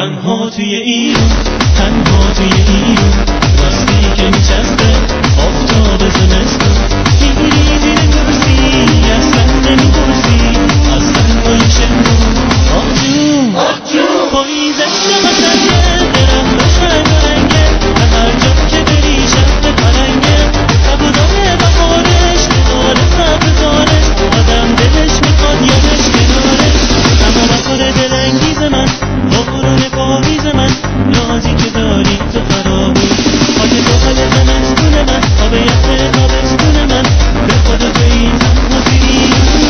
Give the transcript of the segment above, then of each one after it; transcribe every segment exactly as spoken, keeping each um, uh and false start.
تنها توی این تنها توی این مستی که میچسته آفتاب زمستون میری زیر کرسی اصلا نمیپرسی از تنهای شمرون آه جون آه جون پاییزش قشنگه درختش رنگارنگه و هر جا که بری شهر پرنگه سبزای بهارش کنار سبزارش آدم دلش میخواد یادش کنارش همه بخور دلانگیز من بارون پاویز من نازی که داری تو فراموش خاک تو حل زمستون من آب یخ تابستون من به خدا تو این تنها توی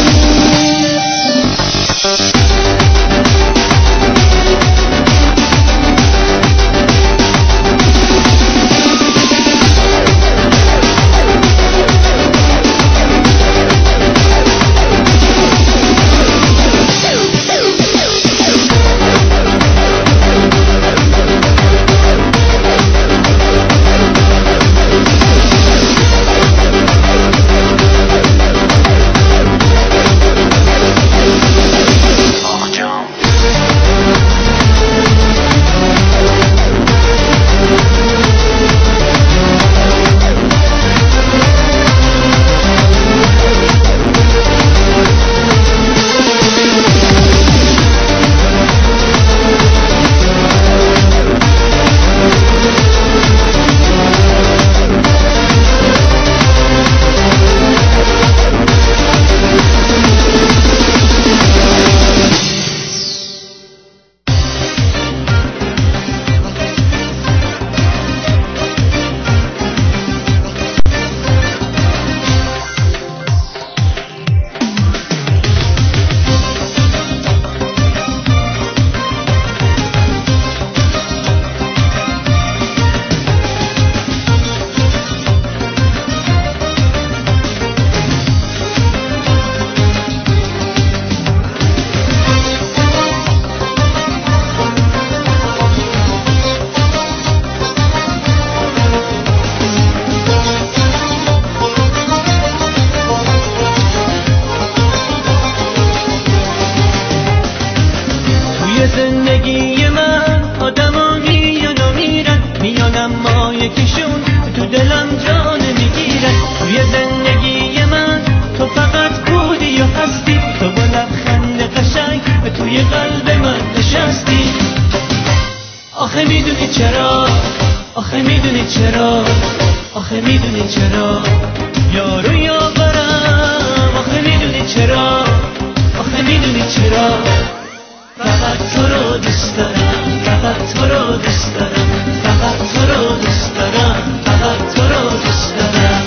زندگی من آدما میان و میرن میان اما یکیشون تو دلم جان میگیرن توی زندگی من تو فقط بودی و هستی تو با لبخند قشنگ توی قلب من نشستی آخه میدونی چرا آخه میدونی چرا آخه میدونی چرا یارو یاورم آخه میدونی چرا آخه میدونی چرا فقط تو رو دوست دارم فقط تو رو دوست دارم فقط تو رو دوست دارم فقط تو رو دوست دارم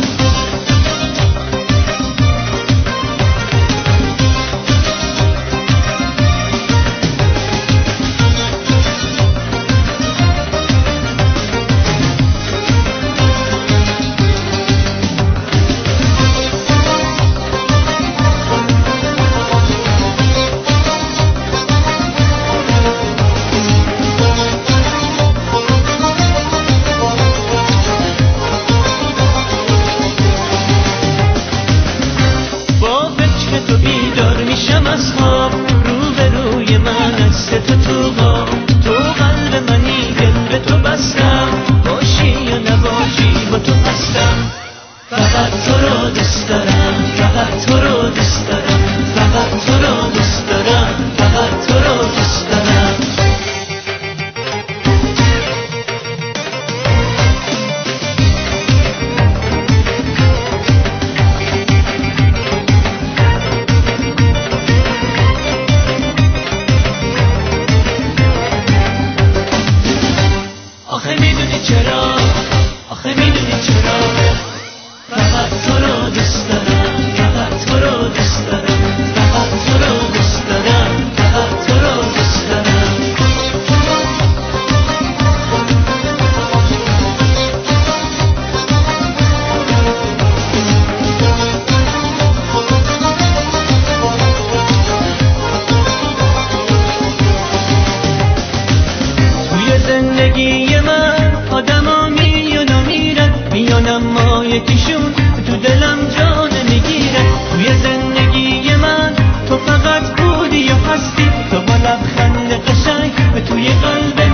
یکیشون تو دلم جان میگیره. توی زندگی من تو فقط بودی و هستی، تو با لبخند قشنگ به توی قلب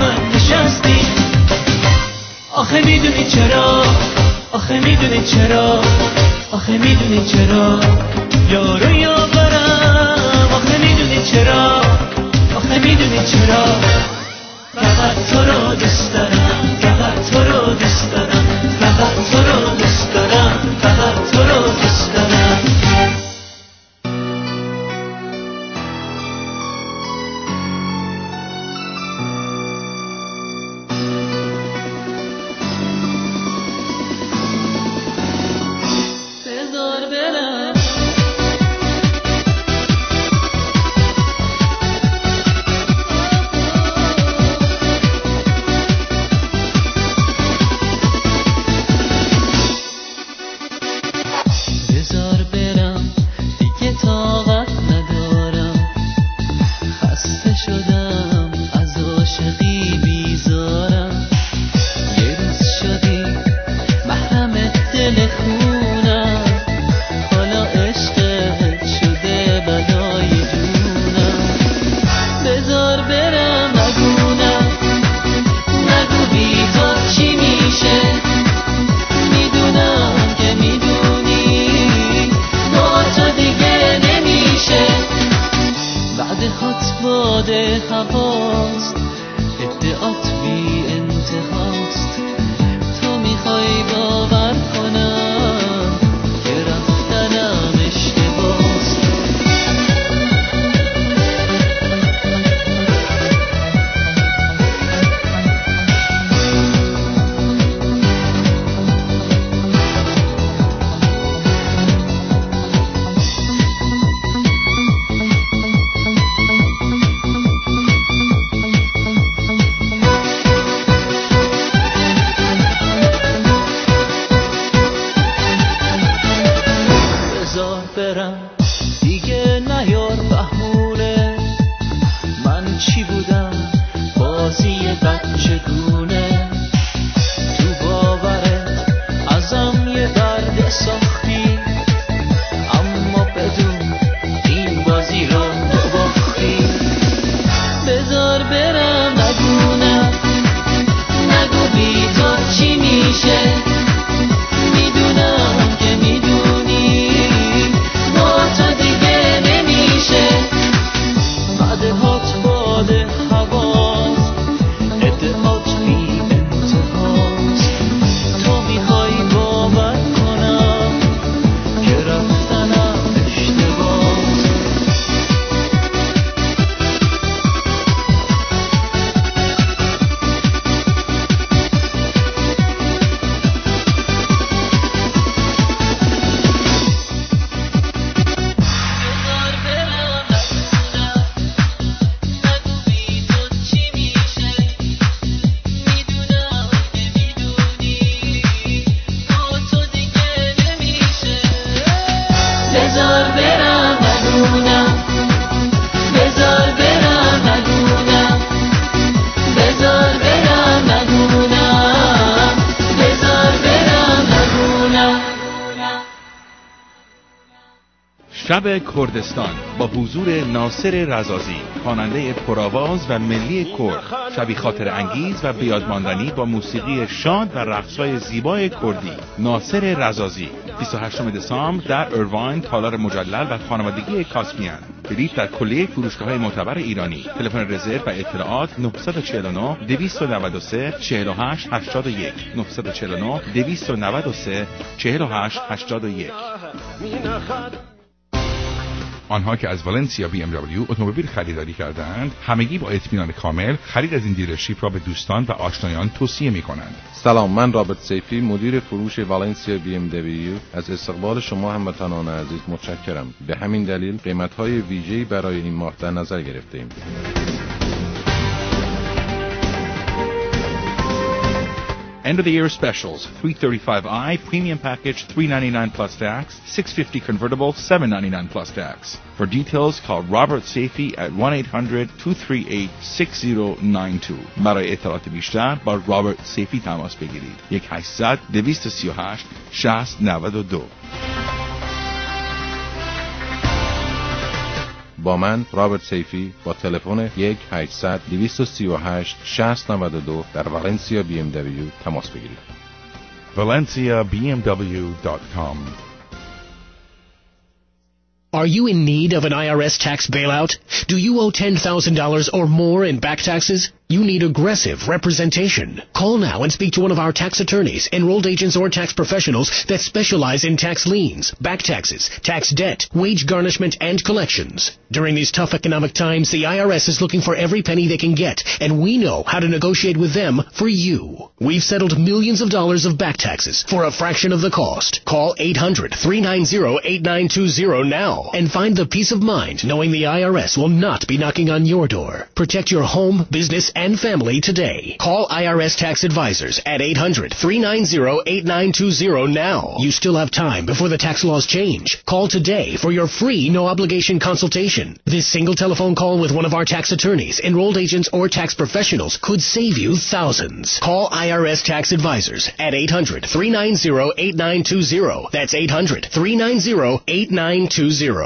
آخه میدونی چرا، آخه میدونی چرا، آخه میدونی چرا یارو یاورم، آخه میدونی چرا، آخه میدونی چرا فقط تو رو دوست دارم، فقط تو رو دوست دارم، فقط تو رو دوست دارم، فقط تو رو دوست دارم. شب کردستان با حضور ناصر رزازی، خواننده پرآواز و ملی کرد، شبی خاطر انگیز و بیادماندنی با موسیقی شاد و رقص‌های زیبای کردی. ناصر رزازی بیست و هشتم دسامبر در ایرواین، تالار مجلل و خانوادگی کاسمیان. بلیط در کلیه فروشگاه‌های معتبر ایرانی. تلفن رزرو و اطلاعات نه چهار نه دویست و نود و سه چهل و هشت هشتاد و یک نه چهار نه دویست و نود و سه چهل و هشت هشتاد و یک. آنها که از والنسیا بی ام دبلیو اتومبیل خریداری کردند، همگی با اطمینان کامل خرید از این دیلرشیپ را به دوستان و آشنایان توصیه می‌کنند. سلام، من رابرت سیفی، مدیر فروش والنسیا بی ام دبلیو، از استقبال شما هموطنان عزیز متشکرم. به همین دلیل قیمت‌های ویژه‌ای برای این ماه در نظر گرفته‌ایم. End of the year specials: three thirty-five i premium package three ninety-nine plus tax, six fifty convertible seven ninety-nine plus tax. For details call Robert Safey at one eight hundred two three eight six zero nine two. برای اطلاعات بیشتر با رابرت سیفی تماس بگیرید. یک هشتصد دویست و سی و هشت شصت نود و دو. با من رابرت سیفی با تلفن یک هشتصد دویست و سی و هشت شصت نود و دو در والنسیا بی ام دبلیو تماس بگیرید. valencia b m w dot com. Are you in need of an I R S tax bailout? Do you owe ten thousand dollars or more in back taxes? You need aggressive representation. Call now and speak to one of our tax attorneys, enrolled agents, or tax professionals that specialize in tax liens, back taxes, tax debt, wage garnishment, and collections. During these tough economic times, the I R S is looking for every penny they can get, and we know how to negotiate with them for you. We've settled millions of dollars of back taxes for a fraction of the cost. Call eight hundred, three nine zero, eight nine two zero now and find the peace of mind knowing the I R S will not be knocking on your door. Protect your home, business, and family today. Call I R S Tax Advisors at eight hundred, three nine zero, eight nine two zero now. You still have time before the tax laws change. Call today for your free no-obligation consultation. This single telephone call with one of our tax attorneys, enrolled agents, or tax professionals could save you thousands. Call I R S Tax Advisors at eight hundred, three nine zero, eight nine two zero. That's eight hundred, three nine zero, eight nine two zero.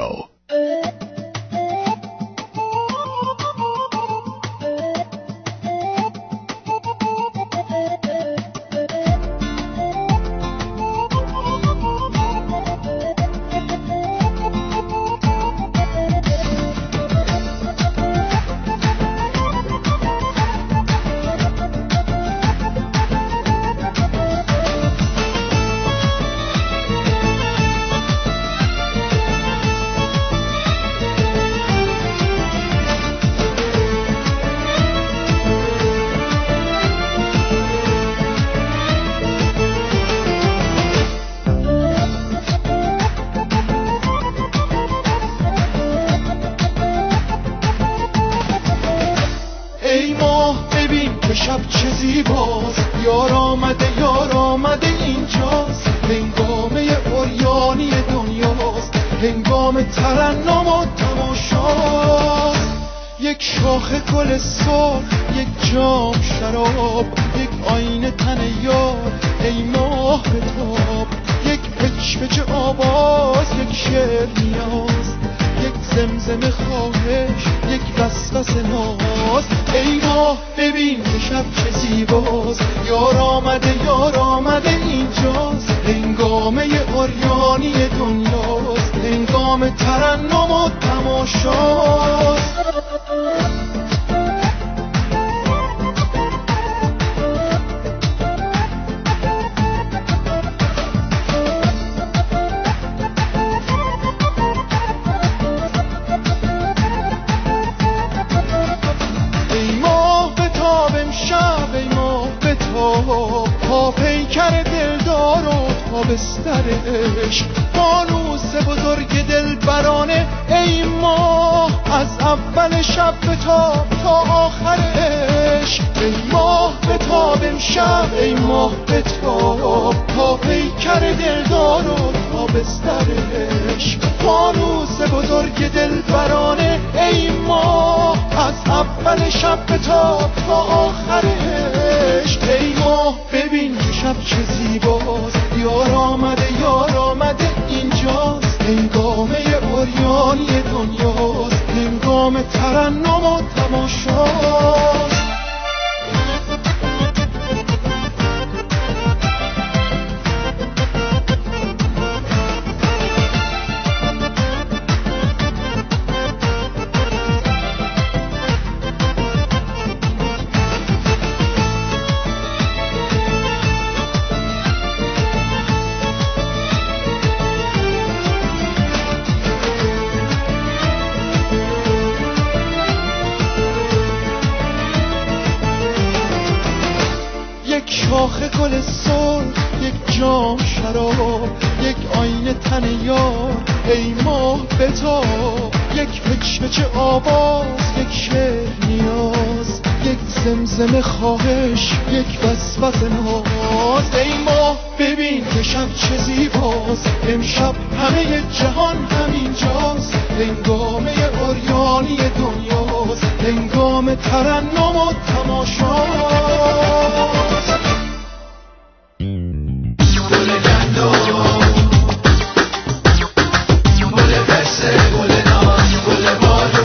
گل پسته، گل ناز، گل باد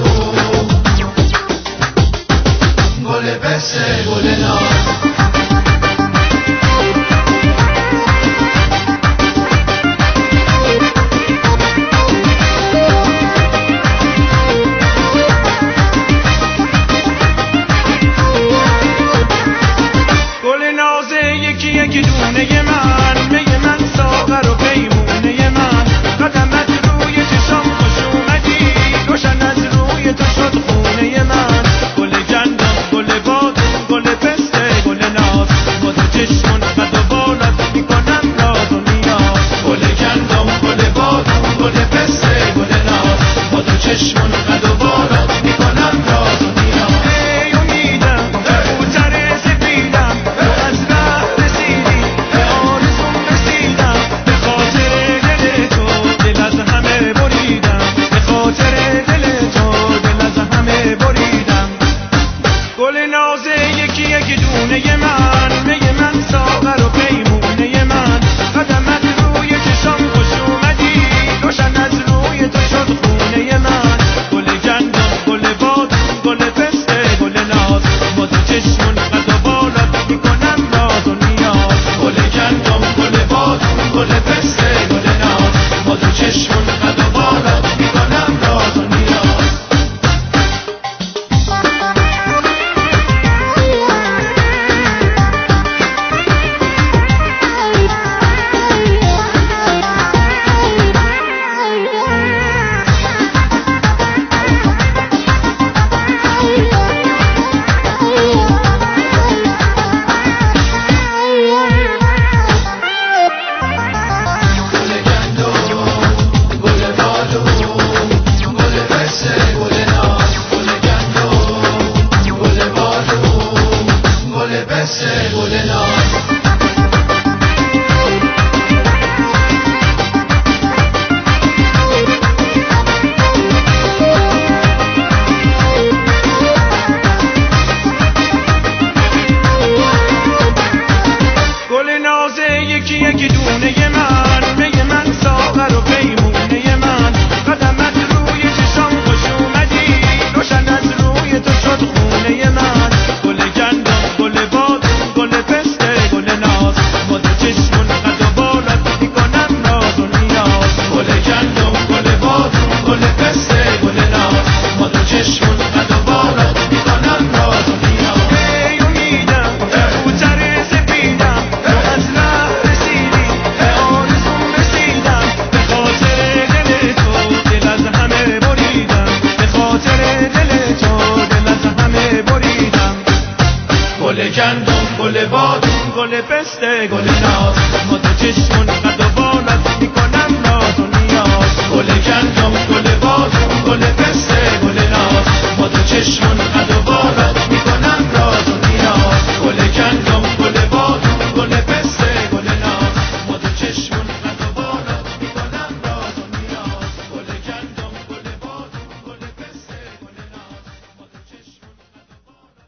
پسته گل ناز. یکی دونه من میگه من ساغر و پیمونه من قدمت روی چشم خوش اومدی روشن از روی تو شد خونه من گل گندم گل بادم گل پسته گل ناز با تو چشمون قد و بالت میکنم راز و نیاز گل گندم گل بادم گل پسته گل ناز با تو چشمون قد و بالت میکنم راز و نیاز ای امیدم کبوتر سفیدم از ره رسیدی به آرزوم رسیدم به خاطر دل تو دل از همه بریدم به خاطر دل تو دل از همه بریدم گل نازه یکی یکی دونه من میگه من ساغر و پیمونه من قدمت روی چشم خوش اومدی روشن از روی تو شد خونه من گل گندم گل بادم گل پسته گل ناز با تو چشمون قد و بالت میکنم راز و نیاز گل گندم گل بادم گل پسته گل ناز با تو چشمون قد و بالت میکنم راز و نیاز یکی یکی دونه من میگه من ساغر و پیمونه من قدمت روی چشم خوش اومدی روشن از روی تو شد خونه من گل گندم گل بادم گل پسته گل ناز با تو چشمون قد و بالت میکنم راز و نیاز گل گندم گل بادم گل پسته گل ناز با تو چشمون قد و بالت میکنم راز و نیاز ای امیدم کبوتر سفیدم از ره رسیدی به آرزوم رسیدم به خاطر دل تو دل از همه بریدم به خاطر دل تو دل از همه بریدم گل گندم گل بادم گل پسته گل ناز با تو چشمون قد و بالت میکنم راز و نیاز گل گندم گل بادم گل پسته گل ناز با تو چشمون قد و بالت میکنم راز و نیاز گل گندم گل بادم گل پسته گل ناز با تو چشمون قد و بالت میکنم راز و نیاز گل گندم گل بادم گل پسته گل ناز با تو چشمون قد و بالت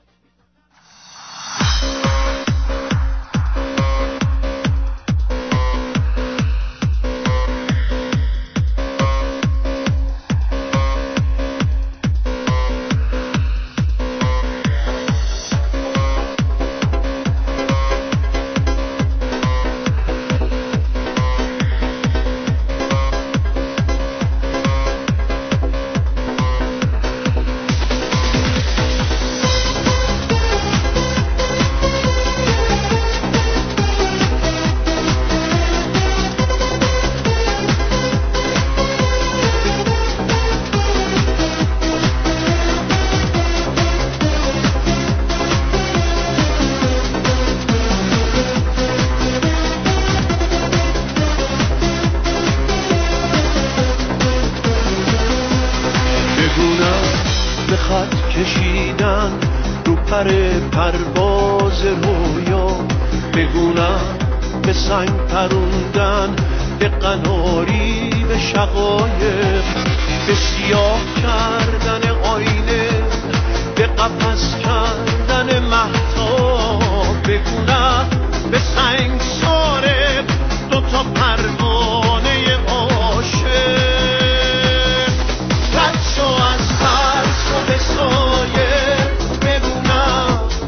کشیدن رو پر پرواز رویا بگونم به سنگ پروندن به قناری به شقایق به سیاه کردن آینه به قفس کردن مهتاب بگونم به سنگ ساره دو تا پروانه عاشق رد شو از ترس و به سایه بگونم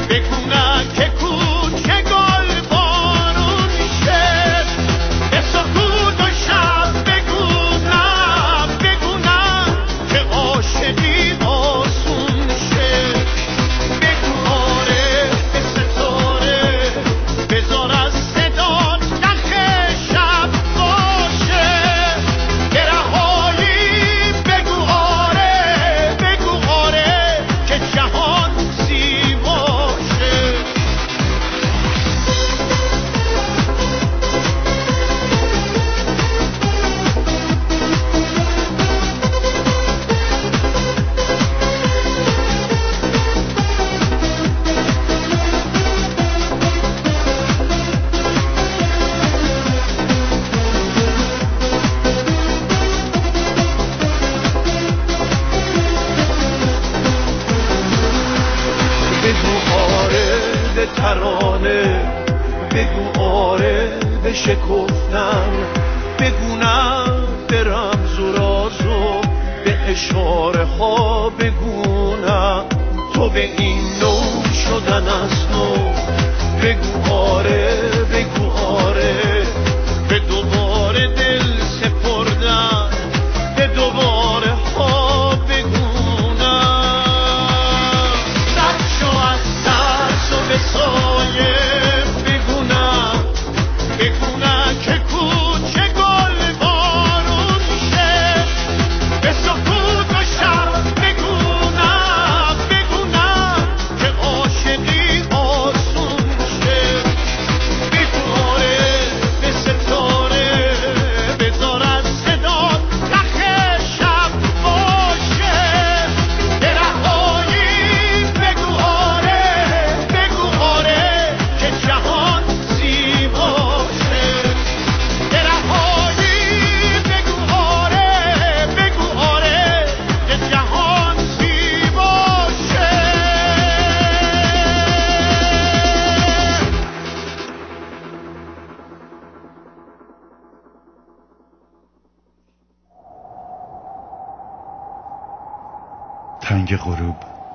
تنگ غروب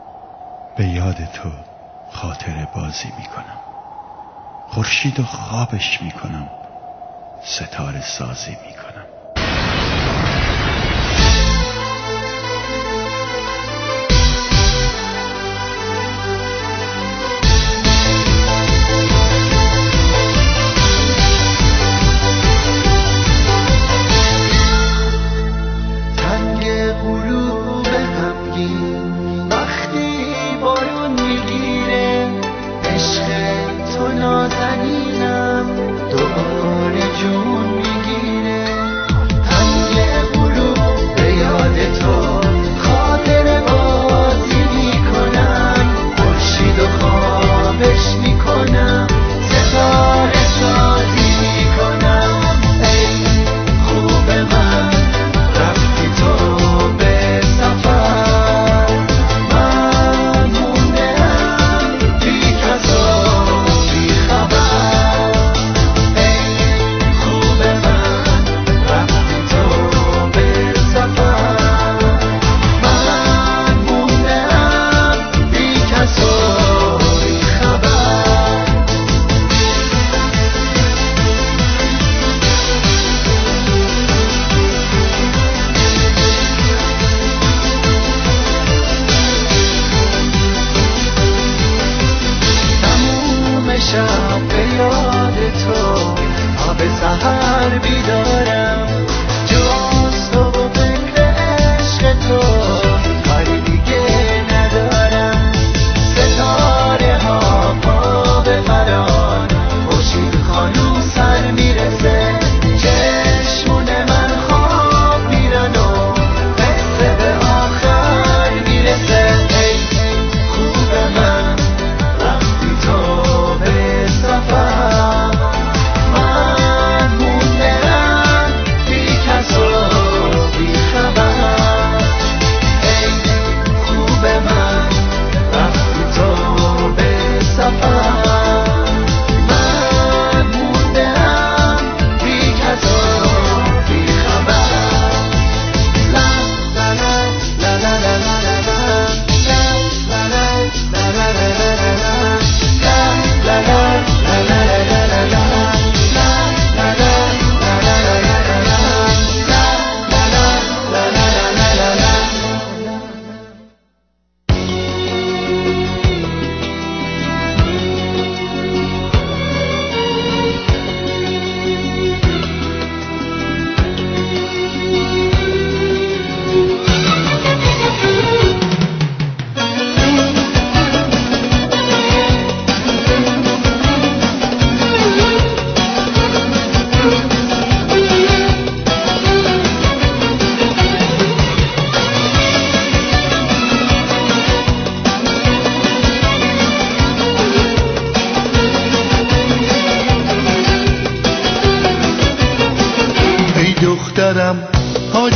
به یاد تو خاطر بازی میکنم، خورشید و خوابش میکنم، ستاره سازی میکنم. نازنینم دوباره جون میگیره،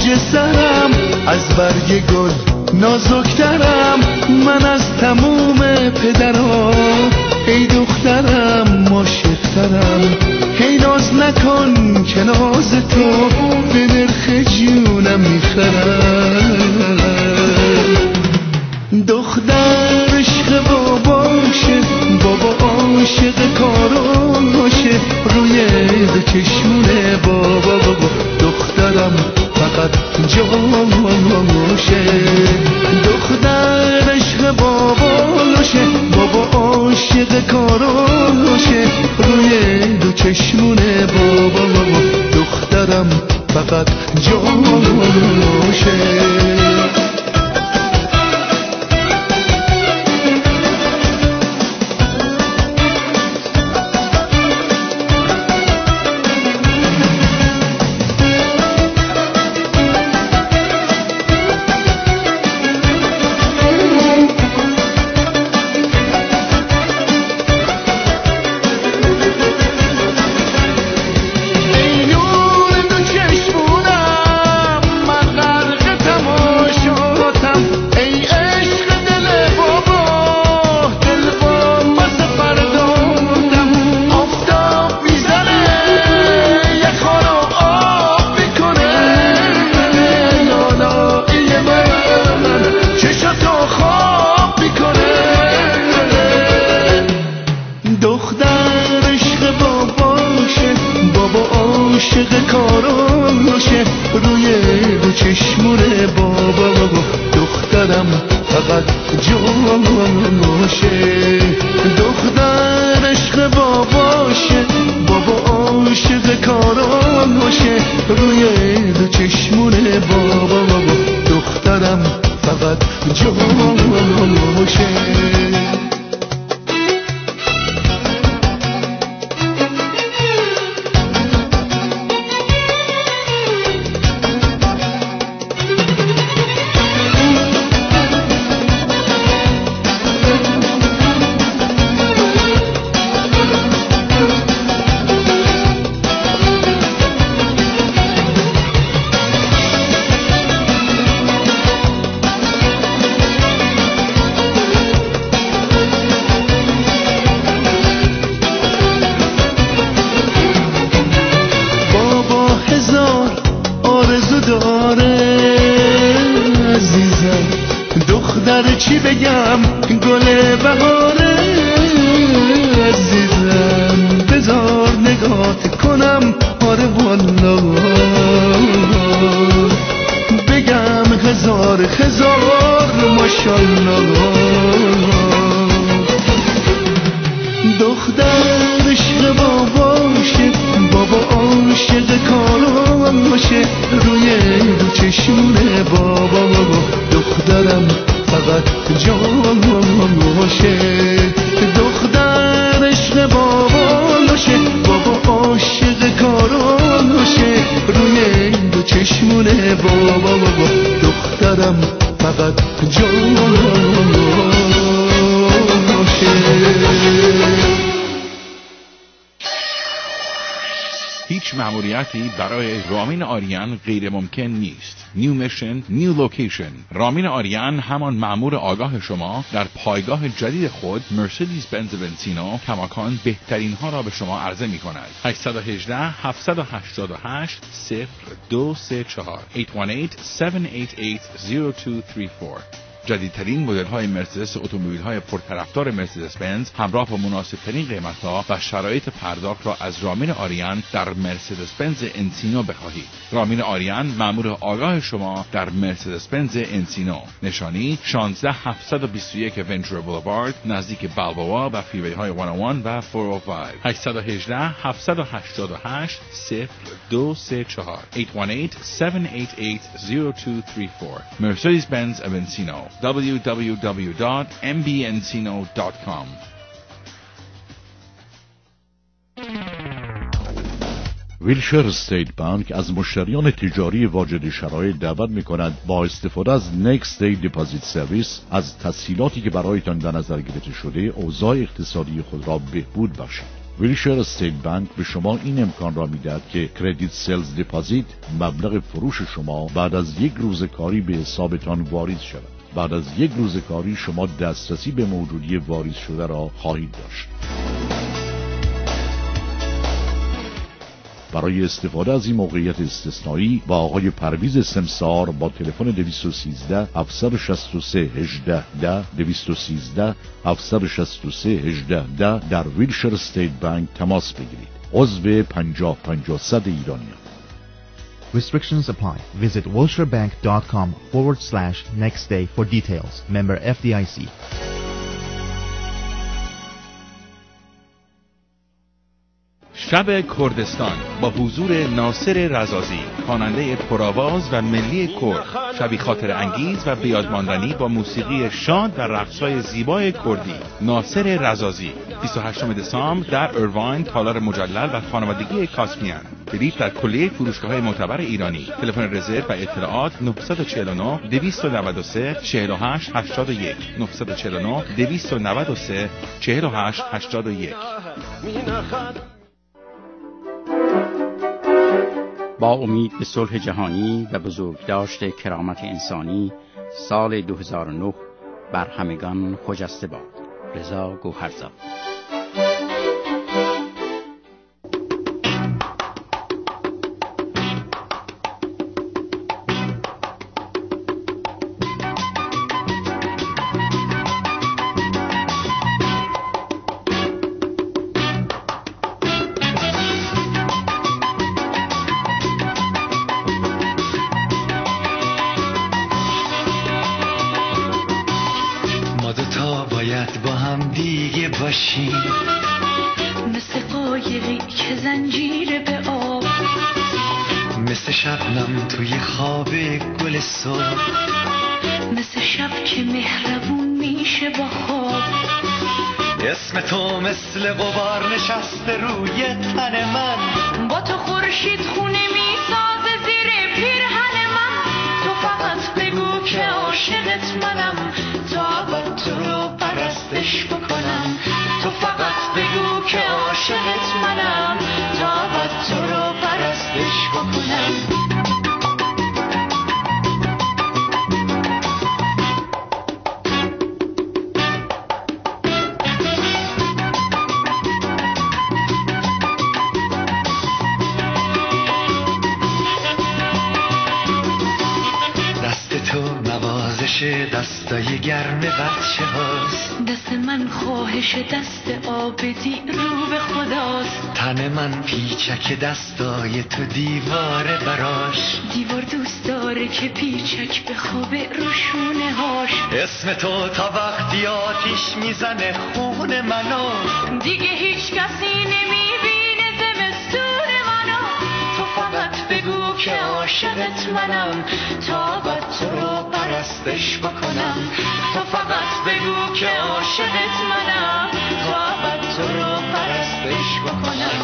تاج سرم، از برگ گل نازکترم من از تموم پدرم. ای دخترم عاشقترم، هی ناز نکن که ناز تو به نرخ جونم میخرم. دختر عشق باباشه، بابا عاشق کاراشه، روی دو چشمونه بابا بابا دخترم فقط جانوشه. دختر عشق باباشه، بابا عاشق کاراشه، روی دو چشمونه بابا بابا دخترم فقط جانوشه. چی بگم گل بهاره عزیزم، بذار نگات کنم آره والا، بگم هزار هزار ماشالله. دختر عشق باباشه، بابا عاشق کاراشه، روی دو چشمونه بابا بابا دخترم فقط جانوشه. دختر عشق باباشه، بابا عاشق کاراشه، روی دو چشمونه بابا بابا دخترم فقط جانوشه. هیچ مأموریتی برای رامین آریان غیر ممکن نیست. نیو میشن، نیو لوکیشن. رامین آریان همان مأمور آگاه شما در پایگاه جدید خود مرسدس بنز ونسینو کماکان بهترین ها را به شما عرضه می کند. هشت یک هشت هفت هشت هشت صفر دو سه چهار هشت یک هشت هفت هشت هشت صفر دو سه چهار. جدیدترین مدل های مرسدس اتومبیل های پرطرفدار مرسدس بنز همراه با مناسب ترین قیمت ها و شرایط پرداخت را از رامین آریان در مرسدس بنز انسینو بخواهید. رامین آریان مأمور آگاه شما در مرسدس بنز انسینو. نشانی شانزده هفت دو یک ونچور بولوارد نزدیک بالبوا و فریوی های صد و یک و چهارصد و پنج. هشت یک هشت هفت هشت هشت صفر دو سه چهار هشت یک هشت هفت هشت هشت صفر دو سه چهار. مرسدس بنز انسینو. دبلیو دبلیو دبلیو دات ام بی انسینو دات کام. ویلشر استیت بانک از مشتریان تجاری واجد شرایط دعوت می‌کند با استفاده از نکست دی دیپازیت سرویس از تسهیلاتی که برایتان در نظر گرفته شده اوضاع اقتصادی خود را بهبود بخشید. ویلشر استیت بانک به شما این امکان را میدهد که کردیت سلز دپازیت مبلغ فروش شما بعد از یک روز کاری به حسابتان واریز شود. بعد از یک روز کاری شما دسترسی به موجودی واریز شده را خواهید داشت. برای استفاده از این موقعیت استثنایی با آقای پرویز سمسار با تلفن دویست و سیزده هفتصد و شصت و سه هجده ده دویست و سیزده هفتصد و شصت و سه هجده ده در ویلشر استیت بانک تماس بگیرید. عضو پنجاه پنجاه صد ایرانی. Restrictions apply. Visit wilshirebank.com forward slash next day for details. Member F D I C. شب کردستان با حضور ناصر رزازی، خواننده پرآواز و ملی کرد، شبی خاطر انگیز و بیادماندنی با موسیقی شاد و رقص‌های زیبای کردی. ناصر رزازی بیست و هشتم دسامبر در ایرواین، تالار مجلل و خانوادگی کاسمیان. بلیط در کلیه فروشگاه‌های معتبر ایرانی. تلفن رزرو و اطلاعات نه چهار نه دویست و نود و سه چهل و هشت هشتاد و یک نه چهار نه دویست و نود و سه چهل و هشت هشتاد و یک. با امید به صلح جهانی و بزرگداشت کرامت انسانی، سال دو هزار و نه بر همگان خجسته باد. رضا گوهرزاد. مثل قایقی که زنجیر به آب، مثل شبنم توی خواب گل صبح، مثل شب که مهربون میشه با خواب. اسم تو مثل غبار نشسته روی تن من، با تو خورشید خونه میسازه زیر پیرهن من. تو فقط بگو که عاشقت منم، تا ابد تو رو پرستش بکنم. تو فقط بگو که عاشقت منم، تا ابد تو رو پرستش بکنم. دستای گرم بچه هاست، دست من خواهش دست آبدی رو به خداست. تن من پیچک دستای تو دیواره براش، دیوار دوست داره که پیچک به خواب روشونه هاش. اسم تو تا وقتی آتیش میزنه خون منو، دیگه هیچ کسی نمیبینه زمستون منو. تو فقط بگو که عاشقت منم، تا ابد تو رو پرستش بکنم. تو فقط بگو که عاشقت منم، تا ابد تو رو پرستش بکنم.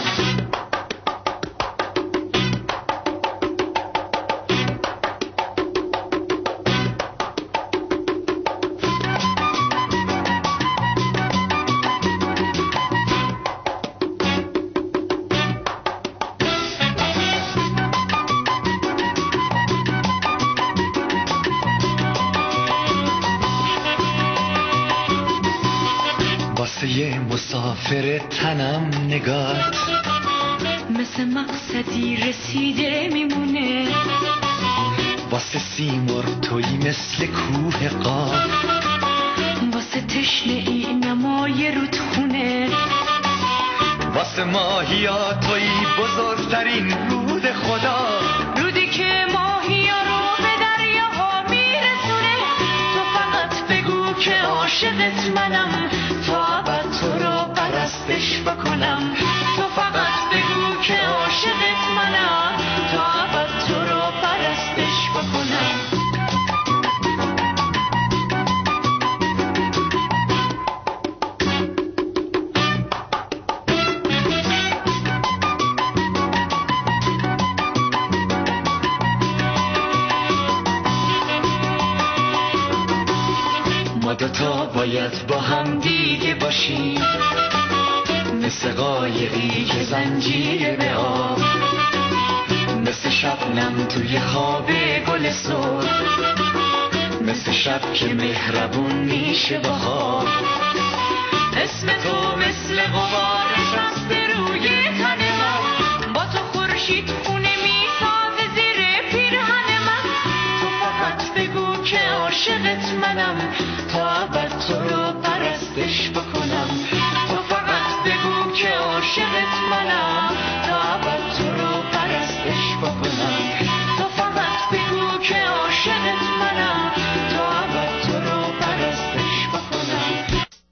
مسافر تنم نگات، مثل مقصدی رسیده میمونه. واسه سیمور توی مثل کوه قاف، واسه تشنه ای نمای رودخونه. واسه ماهیا توی بزرگترین رود خدا، رودی که ماهیا رو به دریاها میرسونه. تو فقط بگو که عاشقت منم، تا ابد تو رو پرستش بکنم. تو فقط بگو که عاشقت منم، تا ابد تو رو پرستش بکنم. ما دوتا باید با هم دیگه باشیم، مثل قایق دقایقی که زنجیر به آب، مثل شبنم توی خواب گل سرخ، مثل شب که مهربون میشه با خواب. اسم تو مثل غبار نشسته روی تن من، با تو خورشید خونه میسازه زیر پیرهن من. تو فقط بگو که عاشقت منم، تا ابد تو رو پرستش بکنم. تو فقط بگو که عاشقت منم، تا ابد تو رو پرستش بکنم. تو فقط بگو که عاشقت منم، تا ابد تو رو پرستش بکنم.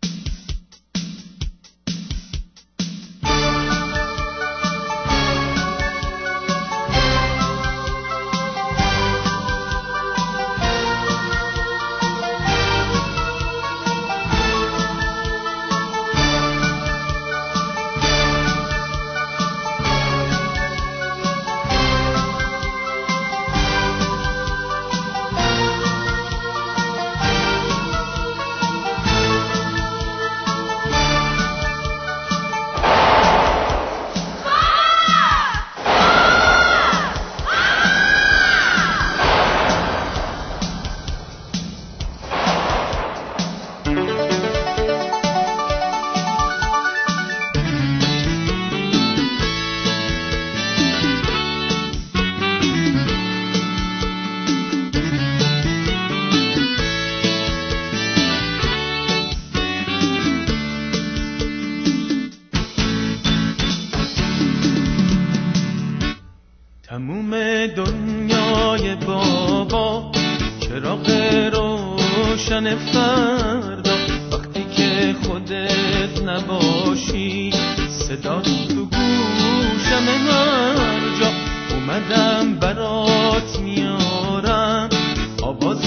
تموم دنیای بابا چراغ روشن فردا، وقتی که خودت نباشی صدا تو گوشم هر جا. اومدم برات میارم آواز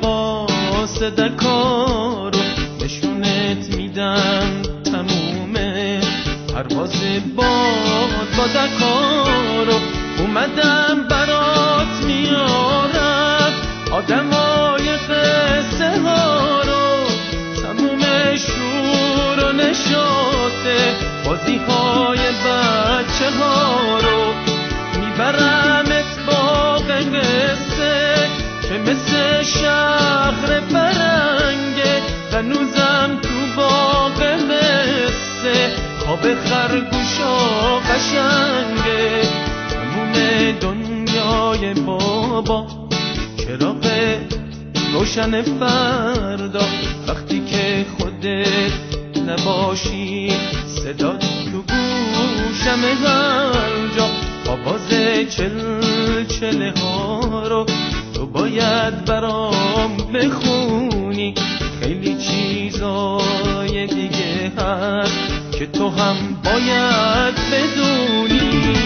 قاصدکا رو، نشونت میدم تمومه پرواز باد بادکا رو. اومدم برات میارم آدمای قصه ها رو، تموم شور و نشاطه بازی های بچه ها رو. میبرمت باغ قصه که مثل شهر برنگه، هنوزم تو باغ قصه خواب خرگوشا قشنگه. دنیای بابا چراغ روشن فردا، وقتی که خودت نباشی صدا تو گوشم هر جا. آواز چل چله ها رو تو باید برام بخونی، خیلی چیزای دیگه هست که تو هم باید بدونی.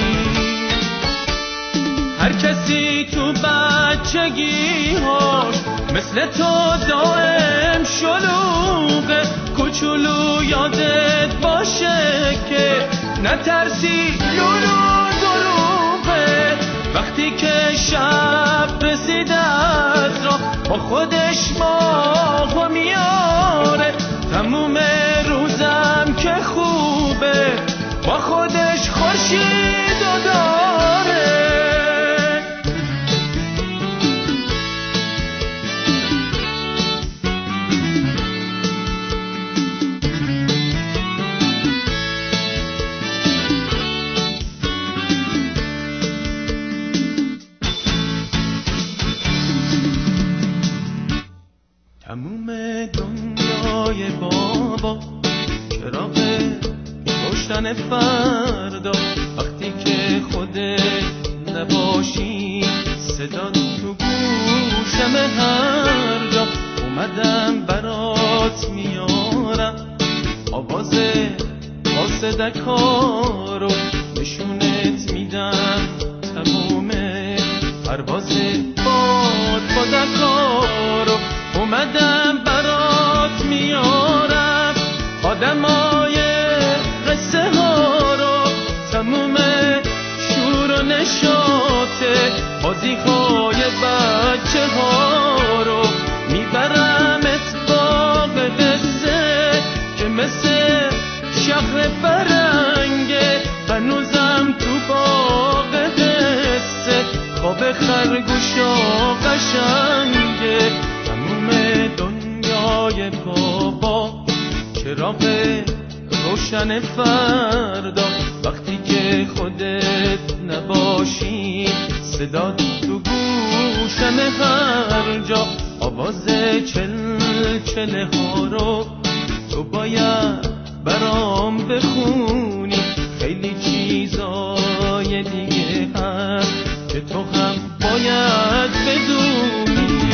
هر کسی تو بچگی‌هاش مثل تو دائم شلوغه، کوچولو یادت باشه که نترسی لولو دروغه. وقتی که شب رسید از راه با خودش ماهو میاره، تموم روزم که خوبه با خودش خورشید و داره. تموم دنیای بابا چراغ روشن فردا، وقتی که خودت نباشی صدا تو گوشم هر جا. اومدم برات میارم آواز قاصدکا رو، نشونت میدم تموم پرواز باد بادکا رو. اومدم برات میارم آدمای قصه ها رو، تموم شور و نشاطه بازی های بچه ها رو. میبرمت باغ قصه که مثل شهر برنگه، لب خرگوشا قشنگه تموم دنیای بابا چراغ روشن فردا وقتی که خودت نباشی صدا تو گوشم هر جا آواز چل چله ها رو تو باید برام بخونی خیلی چیزای دیگه هست که تو هم باید بدونی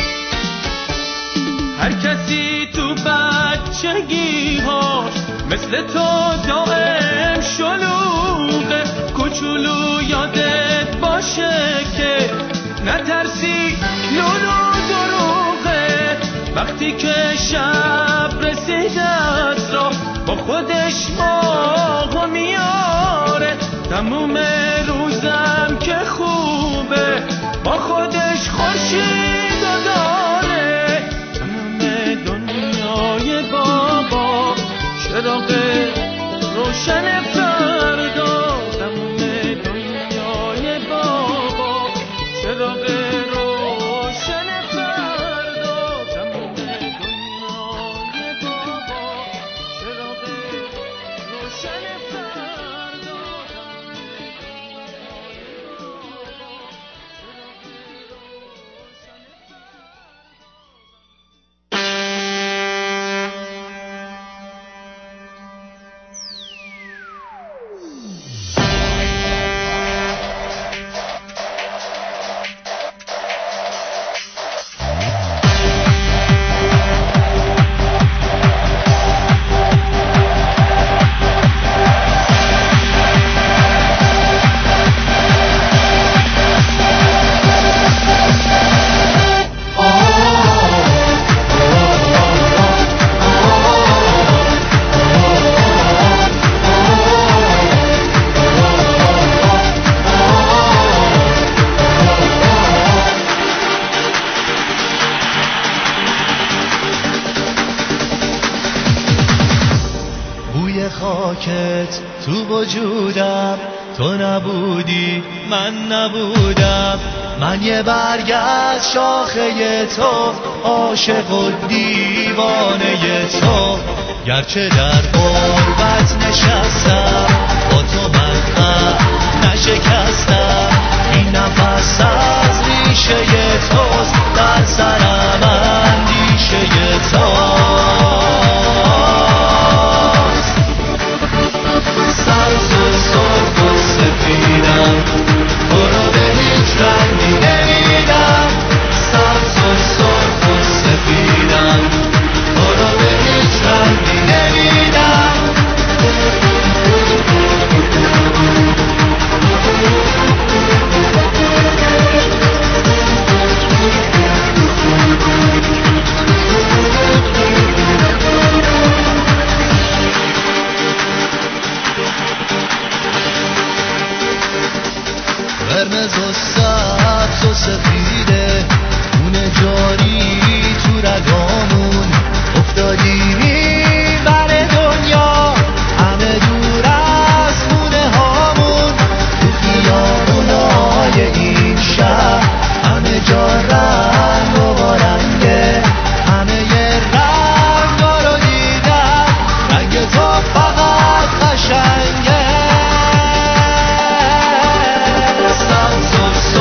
هر کسی تو بچگی هاش مثل تو دائم شلوغه کوچولو یادت باشه که نترسی لولو دروغه وقتی که شب رسید از راه با خودش ماهو میاره تموم روزم که خوبه با خودش خورشید داره تموم دنیای بابا چراغ روشن فردا تموم دنیای بابا چراغ روشن فردا تموم دنیای بابا چراغ روشن فردا خاکت تو وجودم تو نبودی من نبودم من یه برگ از شاخه تو عاشق و دیوانه تو گرچه در غربت نشستم با تو من خم نشکستم این نفس از ریشه توست در سرم اندیشه توست سبز و سرخ و سفیدم تو رو به هیچ رنگی نمیدم سبز و سرخ و سفیدم تو رو به هیچ رنگی نمیدم قرمز و سبز و سفیده خون جاری تو رگامون افتادیم این بر دنیا همه دور از خونه هامون تو خیابونای این شهر همه جا رنگ و رنگه همه یه رنگ رو دیدن رنگ تو فقط قشنگه سبز و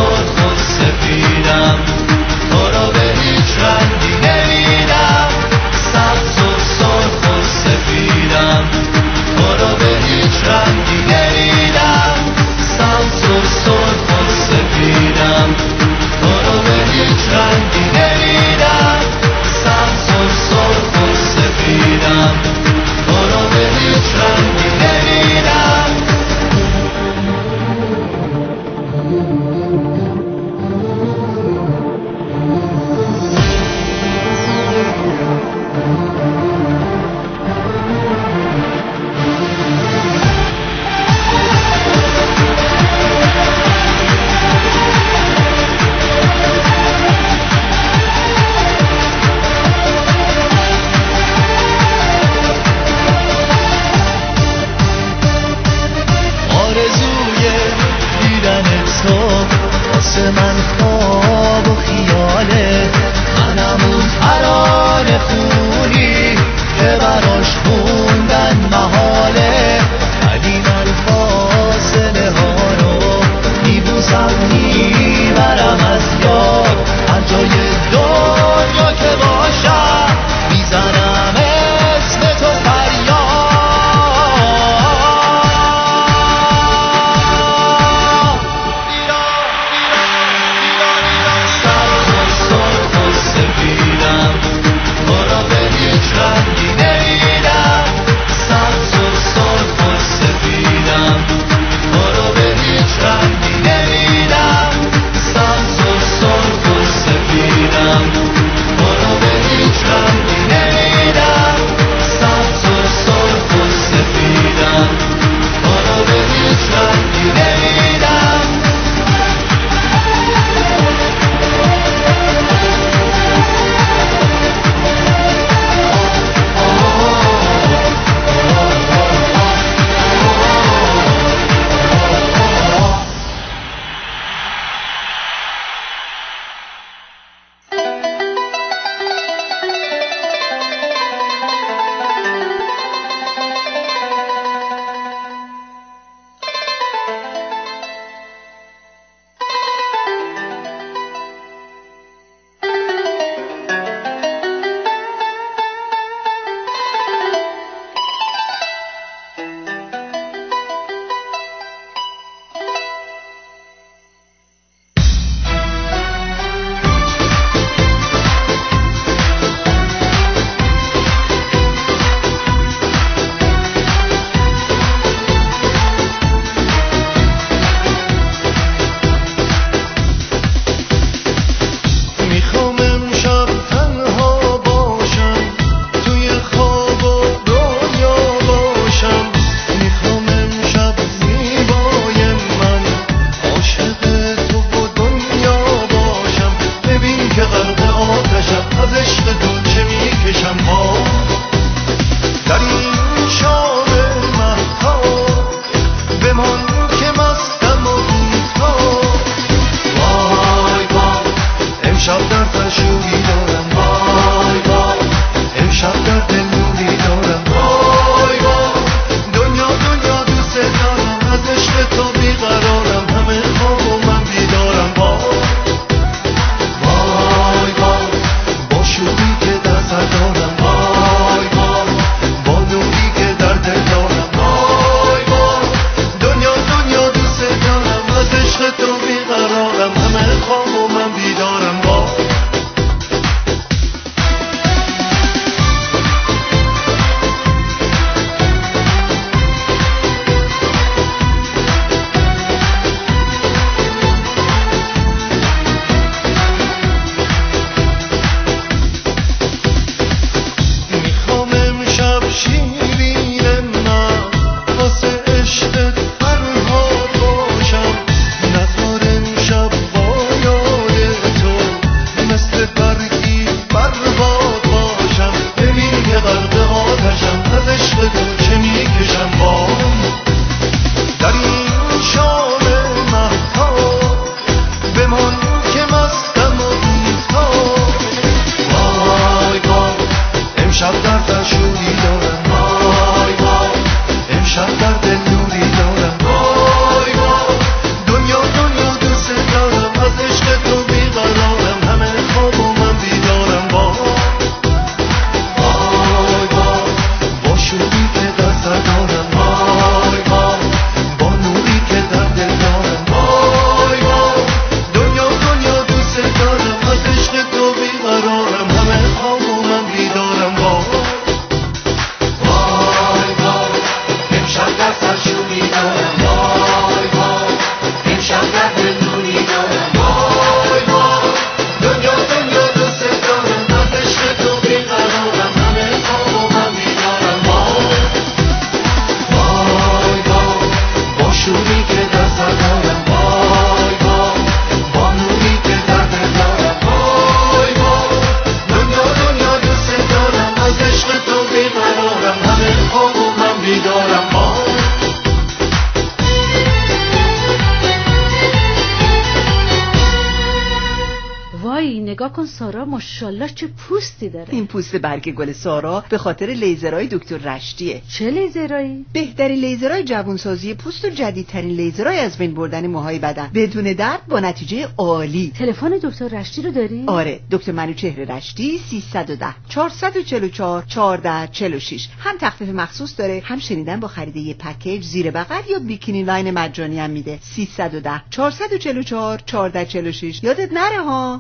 نگاه کن سارا، ماشاءالله چه پوستی داره. این پوست برگ گل سارا به خاطر لیزرهای دکتر رشتیه. چه لیزرایی؟ بهترین لیزرهای جوانسازی پوست و جدیدترین لیزرهای از بین بردن موهای بدن بدون درد با نتیجه عالی. تلفن دکتر رشتی رو داری؟ آره، دکتر منوچهر رشتی سیصد و ده چهارصد و چهل و چهار چهارده چهل و شش. هم تخفیف مخصوص داره، هم شنیدن با خرید یه پکیج زیر بغل یا بیکینی لاین مجانی هم میده. سیصد و ده چهارصد و چهل و چهار چهارده چهل و شش. یادت نره ها.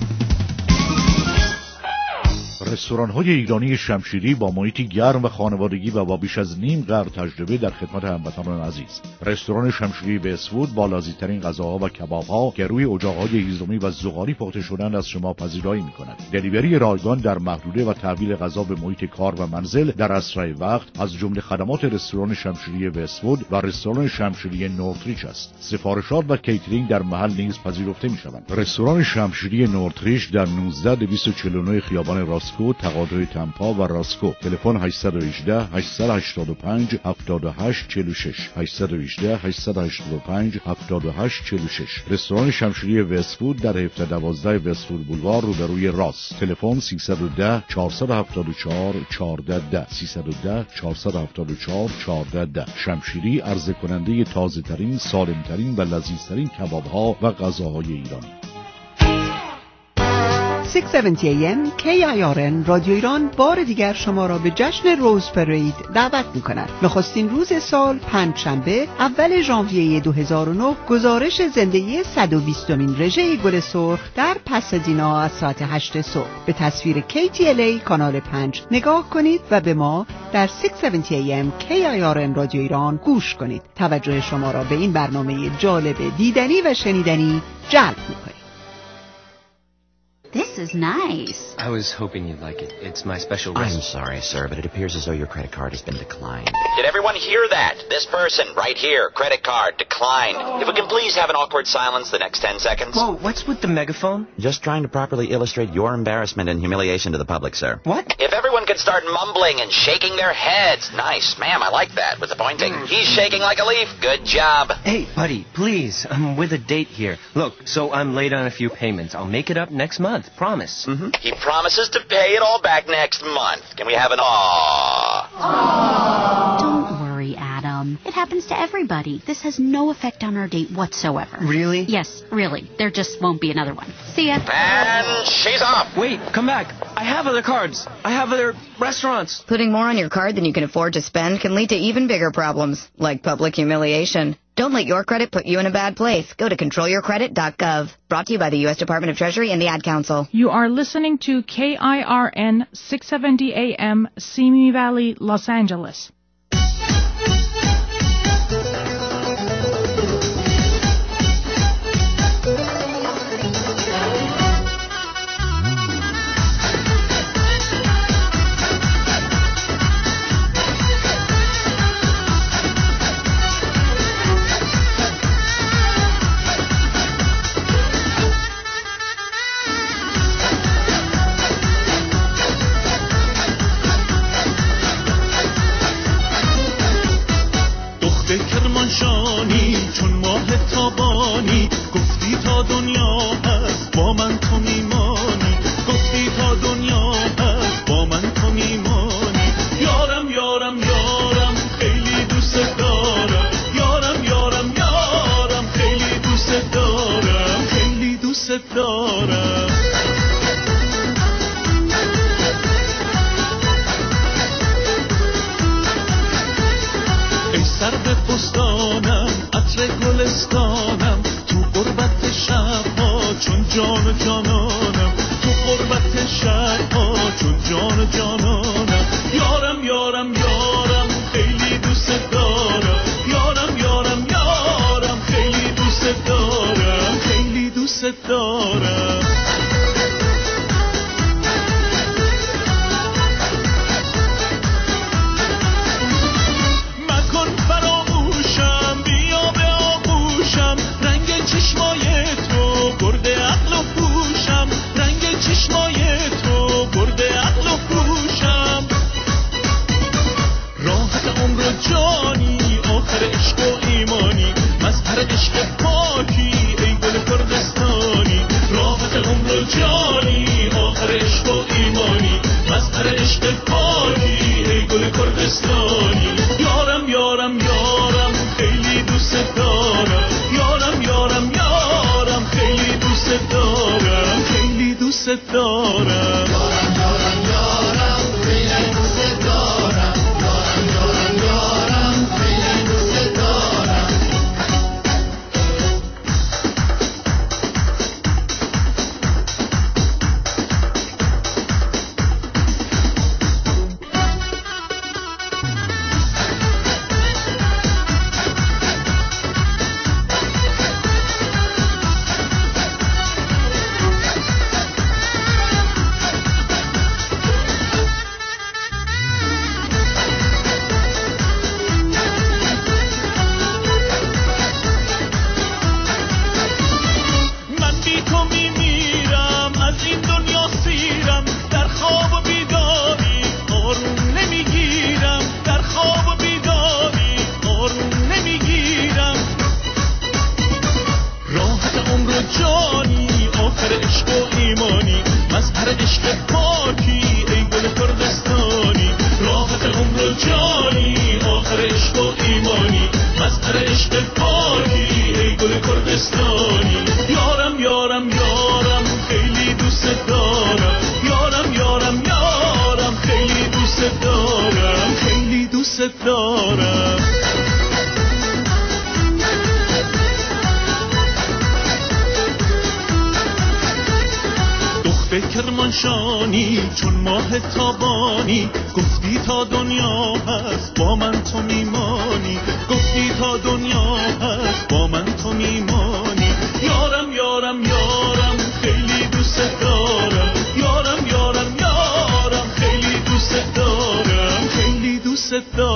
رستوران‌های ایرانی شمشیری با محیطی گرم و خانوادگی و با بیش از نیم قرن تجربه در خدمت هموطنان عزیز. رستوران شمشیری به اسفود با لذیذترین غذاها و کباب‌ها که روی اجاق‌های هیزمی و زغالی پخته شده‌اند از شما پذیرایی می‌کند. دلیوری رایگان در محدوده و تحویل غذا به محیط کار و منزل در اسرع وقت از جمله خدمات رستوران شمشیری به اسفود و رستوران شمشیری نورتریچ است. سفارشات و کیترینگ در محل نیز پذیرفته می‌شوند. رستوران شمشیری نورتریچ در نوزده دویست و چهل و نه خیابان راسکو تقاطع تمپا و راسکو. تلفن هشت یک هشت هشت هشت پنج هفت هشت چهار شش هشت یک هشت هشت هشت پنج هفت هشت چهار شش. رستوران شمشیری وستفود در هفده دوازده وستفود بولوار روبروی راس. تلفن سیصد و ده چهارصد و هفتاد و چهار چهارده ده سیصد و ده چهارصد و هفتاد و چهار چهارده ده. شمشیری عرضه کننده تازه ترین، سالم ترین و لذیذ ترین کباب ها و غذاهای ایرانی. ششصد و هفتاد ای ام کی آی آر ان رادیو ایران بار دیگر شما را به جشن روز پرید دعوت می‌کند. نخستین روز سال پنجشنبه اول ژانویه دو هزار و نه گزارش زندگی صد و بیستمین رژه گل سرخ در پاسادینا از ساعت هشت صبح به تصویر کی تی ال ای کانال پنج نگاه کنید و به ما در ششصد و هفتاد ای ام کی آی آر ان رادیو ایران گوش کنید. توجه شما را به این برنامه جالب دیدنی و شنیدنی جلب می‌کنید. This is nice. I was hoping you'd like it. It's my special recipe. I'm sorry, sir, but it appears as though your credit card has been declined. Did everyone hear that? This person, right here, credit card, declined. If we can please have an awkward silence the next ten seconds. Whoa, what's with the megaphone? Just trying to properly illustrate your embarrassment and humiliation to the public, sir. What? If everyone could start mumbling and shaking their heads. Nice, ma'am, I like that, with the pointing. Mm. He's shaking like a leaf. Good job. Hey, buddy, please, I'm with a date here. Look, so I'm late on a few payments. I'll make it up next month, promise. Mm-hmm. He promises to pay it all back next month. Can we have an aww? Aww. Don't worry, Adam. It happens to everybody. This has no effect on our date whatsoever. Really? Yes, really. There just won't be another one. See ya. And she's off. Wait, come back. I have other cards. I have other restaurants. Putting more on your card than you can afford to spend can lead to even bigger problems, like public humiliation. Don't let your credit put you in a bad place. Go to control your credit dot gov. Brought to you by the U S Department of Treasury and the Ad Council. You are listening to K I R N six seventy A M, Simi Valley, Los Angeles. کرمانشانی چون ماه تابانی گفتی تا دنیا هست با من تو میمانی گفتی تا دنیا هست با من تو میمانی یارم یارم یارم خیلی دوست دارم یارم یارم یارم خیلی دوست دارم خیلی دوست دارم سر به بستانم عطر گلستانم تو غربت شبها چون جان و جانانم تو غربت شبها چون جان و جانانم یارم یارم یارم خیلی دوست دارم یارم یارم یارم خیلی دوست دارم خیلی دوست دارم چشمای تو برده عقل و پوشم رنگ چشمای تو برده عقل و پوشم راحت عمر و جانی آخر عشق و ایمانی مظهر عشق پاکی ای گل کردستانی راحت عمر و جانی یارم یارم خیلی دوست دارم یارم یارم یارم خیلی دوست دارم خیلی دوست دارم یارم یارم یارم خیلی دوست دارم یارم یارم یارم خیلی دوست دارم کرمانشانی چون ماه تابانی گفتی تا دنیا هست با من تو میمانی گفتی تا دنیا هست با من تو میمانی یارم یارم یارم خیلی دوست دارم یارم یارم یارم خیلی دوست دارم خیلی دوست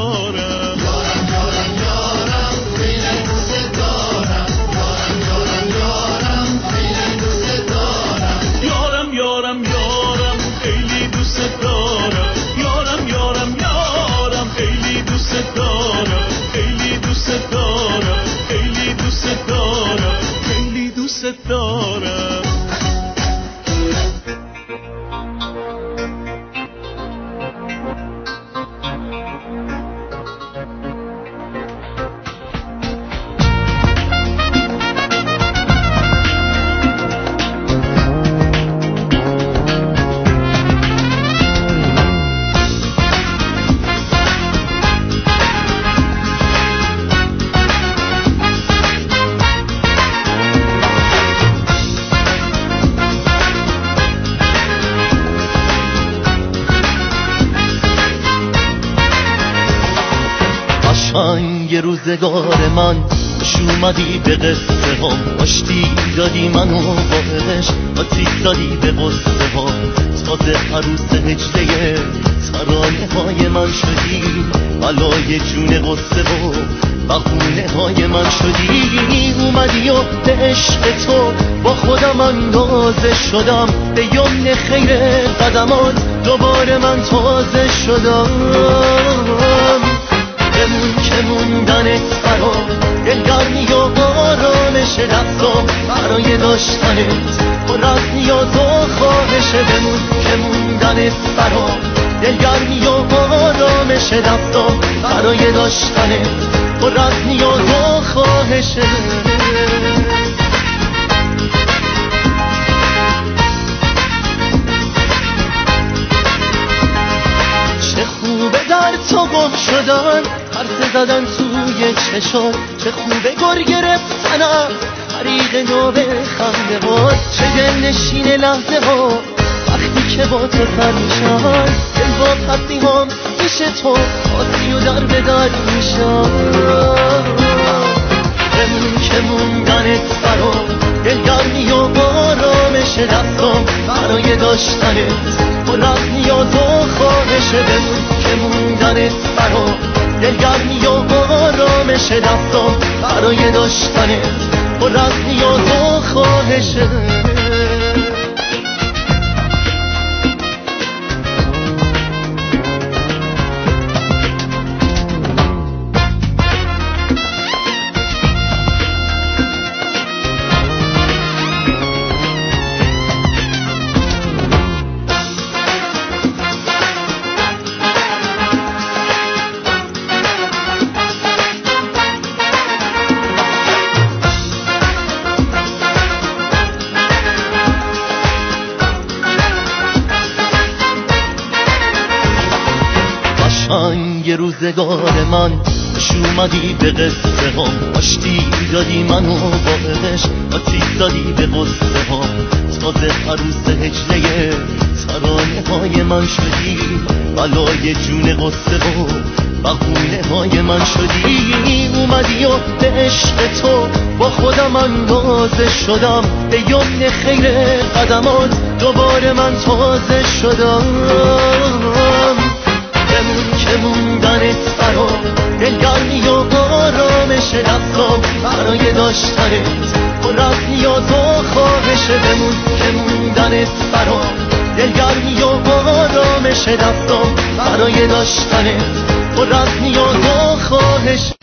دارم یارم یارم یارم خیلی دوست دارم یارم یارم یارم خیلی دوست دارم یارم یارم یارم خیلی دوست دارم یارم یارم یارم خیلی دوست دارم خیلی دوست دارم خیلی دوست دارم خیلی دوست دارم یه روزگار من خوش اومدی به قصه هم آشتی دادی منو با عشق آتیش دادی به قصه هم تازه عروس هجله ترانه های من شدی بلای جون قصه و بخونه های من شدی اومدی و به عشق تو با خودم اندازه شدم به یمن خیر قدمات دوباره من تازه شدم بمون که موندنت برام دلگرمی و آرامش دستم برای داشتنت پر از نیاز و خواهش بمون که موندنت برام دلگرمی و آرامش دستم برای داشتنت پر از نیاز و خواهش چه خوبه در تو گم شدن حرف زدن توی چشات چه خوبه گر گرفتنم طریق نو به خنده ها چه دل نشین لحظه ها وقتی که با تو سر میشن دل با پسی هم میشه تو آسی و در به در میشن بمون که موندنت برام دلگرمی و آرامش دستم برای داشتنت پر از نیاز و خواهش بمون که موندنت برام دلگرمی و آرامش دستم برای داشتنت پر از نیاز و خواهش روزگار من اش اومدی به قصه هم آشتی دادی منو با عشق آتیش زدی به قصه هم تازه عروس هجله ترانه های من شدی بلای جون قصه و بخونه های من شدی اومدی و به عشق تو با خودم اندازه شدم به یمن خیر قدمات دوباره من تازه شدم بمون که موندنت برا دلگرمی و آرامش دستم برای داشتنت پر از نیاز و خواهش بمون که موندنت برا دلگرمی و آرامش دستم برای داشتنت پر از نیاز و خواهش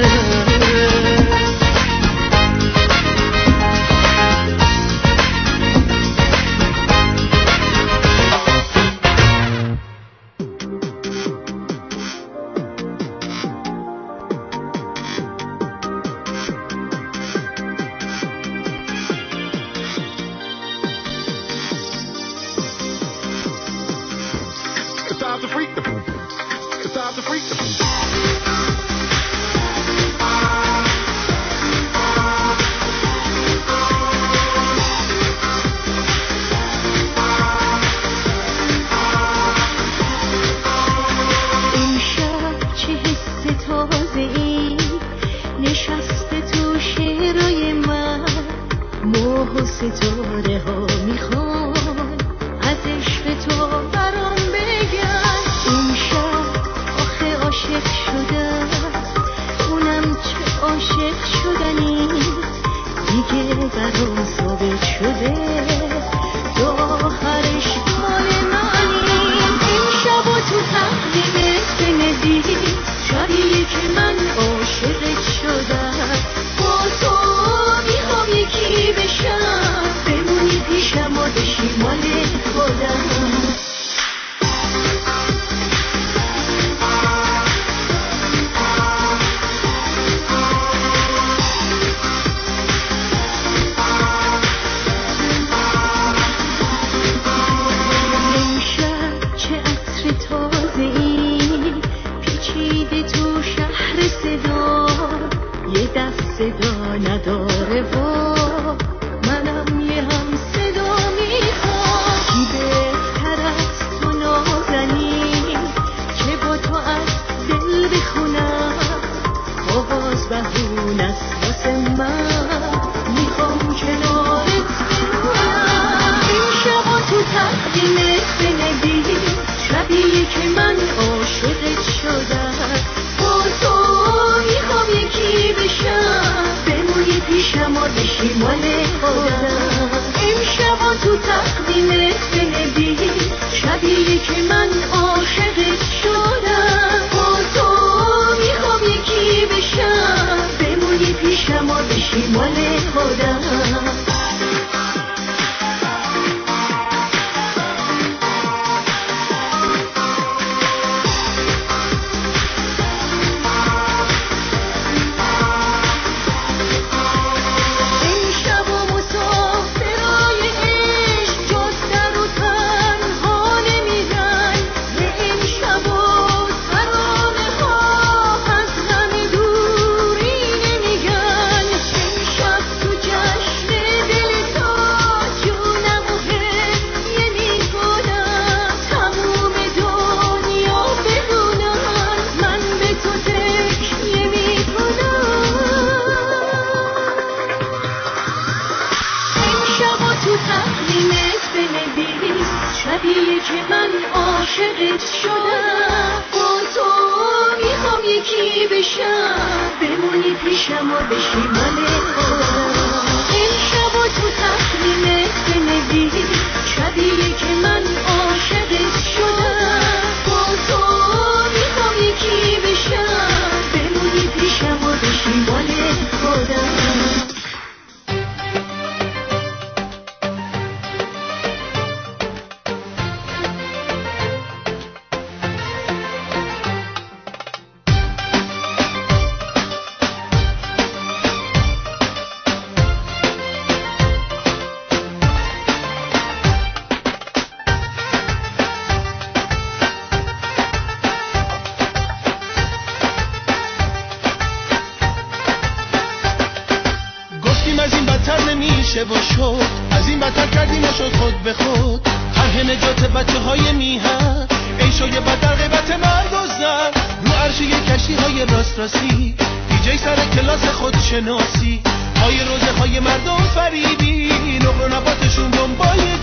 نمیشه و شد از این بدتر کردیم و شد خود به خود طرح نجات بچه های میهن عیشای بد در غیبت مرد و زن رو عرشه کشتی های راست راستی دیجی سر کلاس خودشناسی های روزه های مردم فریبی نقل و نباتشون بمبای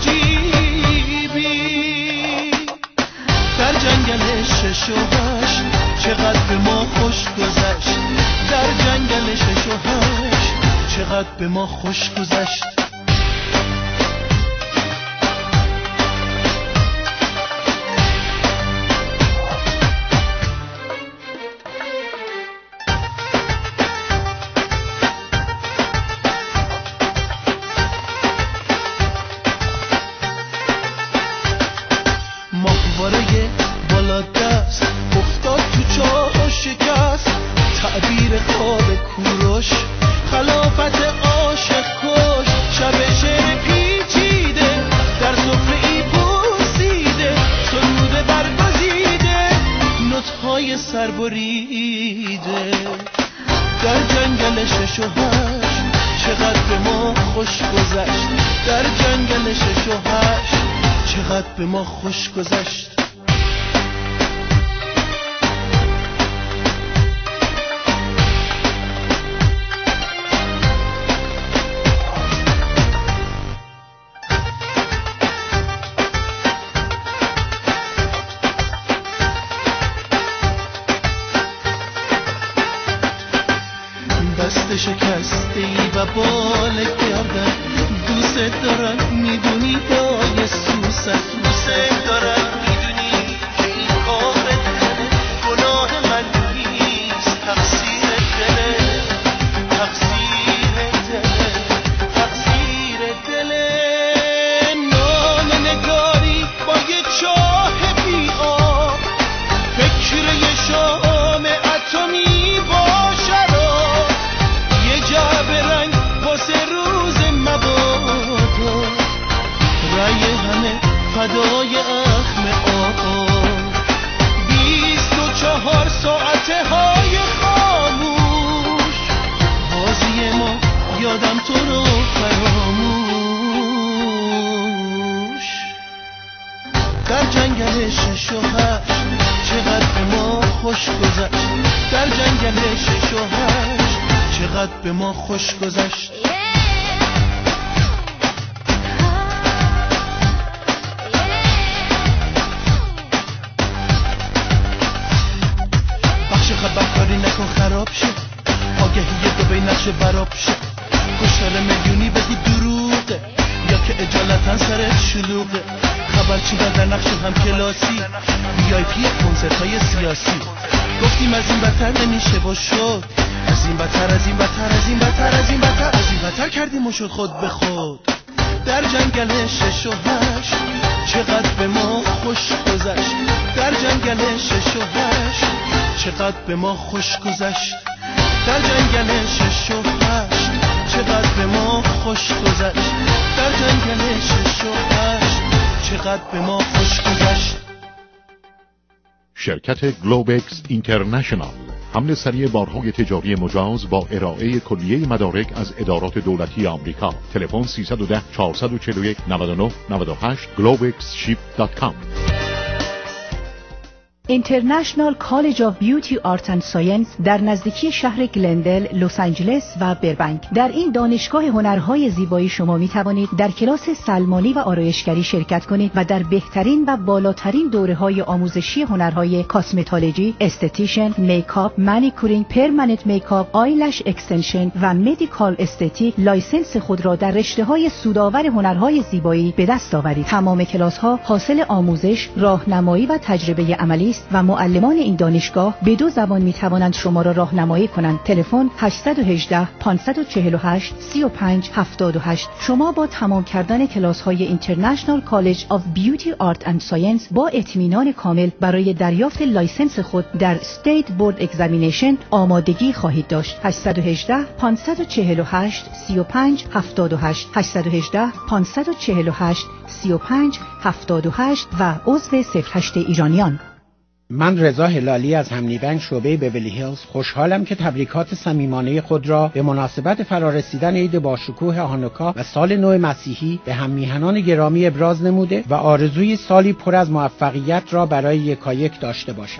جیبی در جنگل شش و هشت چقدر به ما خوش گذشت در جنگل شش و هشت چقدر به ما خوش گذشت ماهواره بالا دست افتاد تو چاه و شکست تعبیر خواب کوروش خلافت عاشق کش شب شعر پیچیده در سفره ای پوسیده سروده برگزیده نوت‌های سربریده در جنگل شش و هشت چقدر به ما خوش گذشت در جنگل شش و هشت چقدر به ما خوش گذشت دست شکسته ای و بال گردن دوست دارم میدونی دای سوست دوست دارم میدونی که این کار دله گناه من نیست تقصیر دله تقصیر دله تقصیر دله نام نگاری با یه چاه بی آب فکر یه شام اتمی با شراب یه جعبه رنگ واسه روز مبادا رای همه فدای اخم آقا بیست و چهار ساعته های خاموش بازی ما یادم تو رو فراموش در جنگل شش و هشت چقدر به ما خوش گذشت در جنگل شش و هشت چقدر به ما خوش گذشت بخش خبرکاری نکن خراب شه آگهی دو بی نقش براب شه کشتار میلیونی بدی دروغه یا که اجالتا سرت شلوغه خبرچی در نقش هم کلاسی وی آی پی کنسرت های سیاسی گفتیم از این بدتر نمیشه و شد از این بدتر از این بدتر از این بدتر از این بدتر از این بدتر کردیم و شد خود به خود در جنگل شش و هشت چقدر به ما خوش گذشت در جنگل شش و هشت چقدر به ما خوش گذشت در جنگل شش و هشت چقدر به ما خوش گذشت در جنگل شش و هشت چقدر به ما خوش گذشت. شرکت گلوبکس اینترنشنال حمل سریع بارهای تجاری مجاز با ارائه کلیه مدارک از ادارات دولتی آمریکا. تلفن سیصد و ده چهارصد و چهل و یک نود و نه نود و هشت گلوبکس شیپ دات کام. اینترنشنال کالج آف بیوتی آرت اند ساینس در نزدیکی شهر گلندل، لس آنجلس و بربنک. در این دانشگاه هنرهای زیبایی شما می توانید در کلاس سلمانی و آرایشگری شرکت کنید و در بهترین و بالاترین دوره‌های آموزشی هنرهای کاسمتولوژی، استتیشن، میکاپ، مانیکورینگ، پرمننت میکاپ، آیلش اکستنشن و مدیکال استتیک لایسنس خود را در رشته‌های سودآور هنرهای زیبایی به دست آورید. تمام کلاس‌ها حاصل آموزش، راهنمایی و تجربه عملی و معلمان این دانشگاه به دو زبان می توانند شما را راهنمایی کنند. تلفن هشت یک هشت پنج چهار هشت سه پنج هفت هشت. شما با تمام کردن کلاس های اینترنشنال کالج آف بیوتی آرت اند ساینس با اطمینان کامل برای دریافت لایسنس خود در استیت بورد اگزامینیشن آمادگی خواهید داشت. هشت یک هشت پنج چهار هشت سه پنج هفت هشت هشت یک هشت پنج چهار هشت سه پنج هفت هشت و عضو صفر هشت ایرانیان. من رضا هلالی از همنی بنک شعبه بیولی هیلز خوشحالم که تبریکات صمیمانه خود را به مناسبت فرارسیدن عید باشکوه هانوکا و سال نو مسیحی به هم میهنان گرامی ابراز نموده و آرزوی سالی پر از موفقیت را برای یکایک داشته باشم.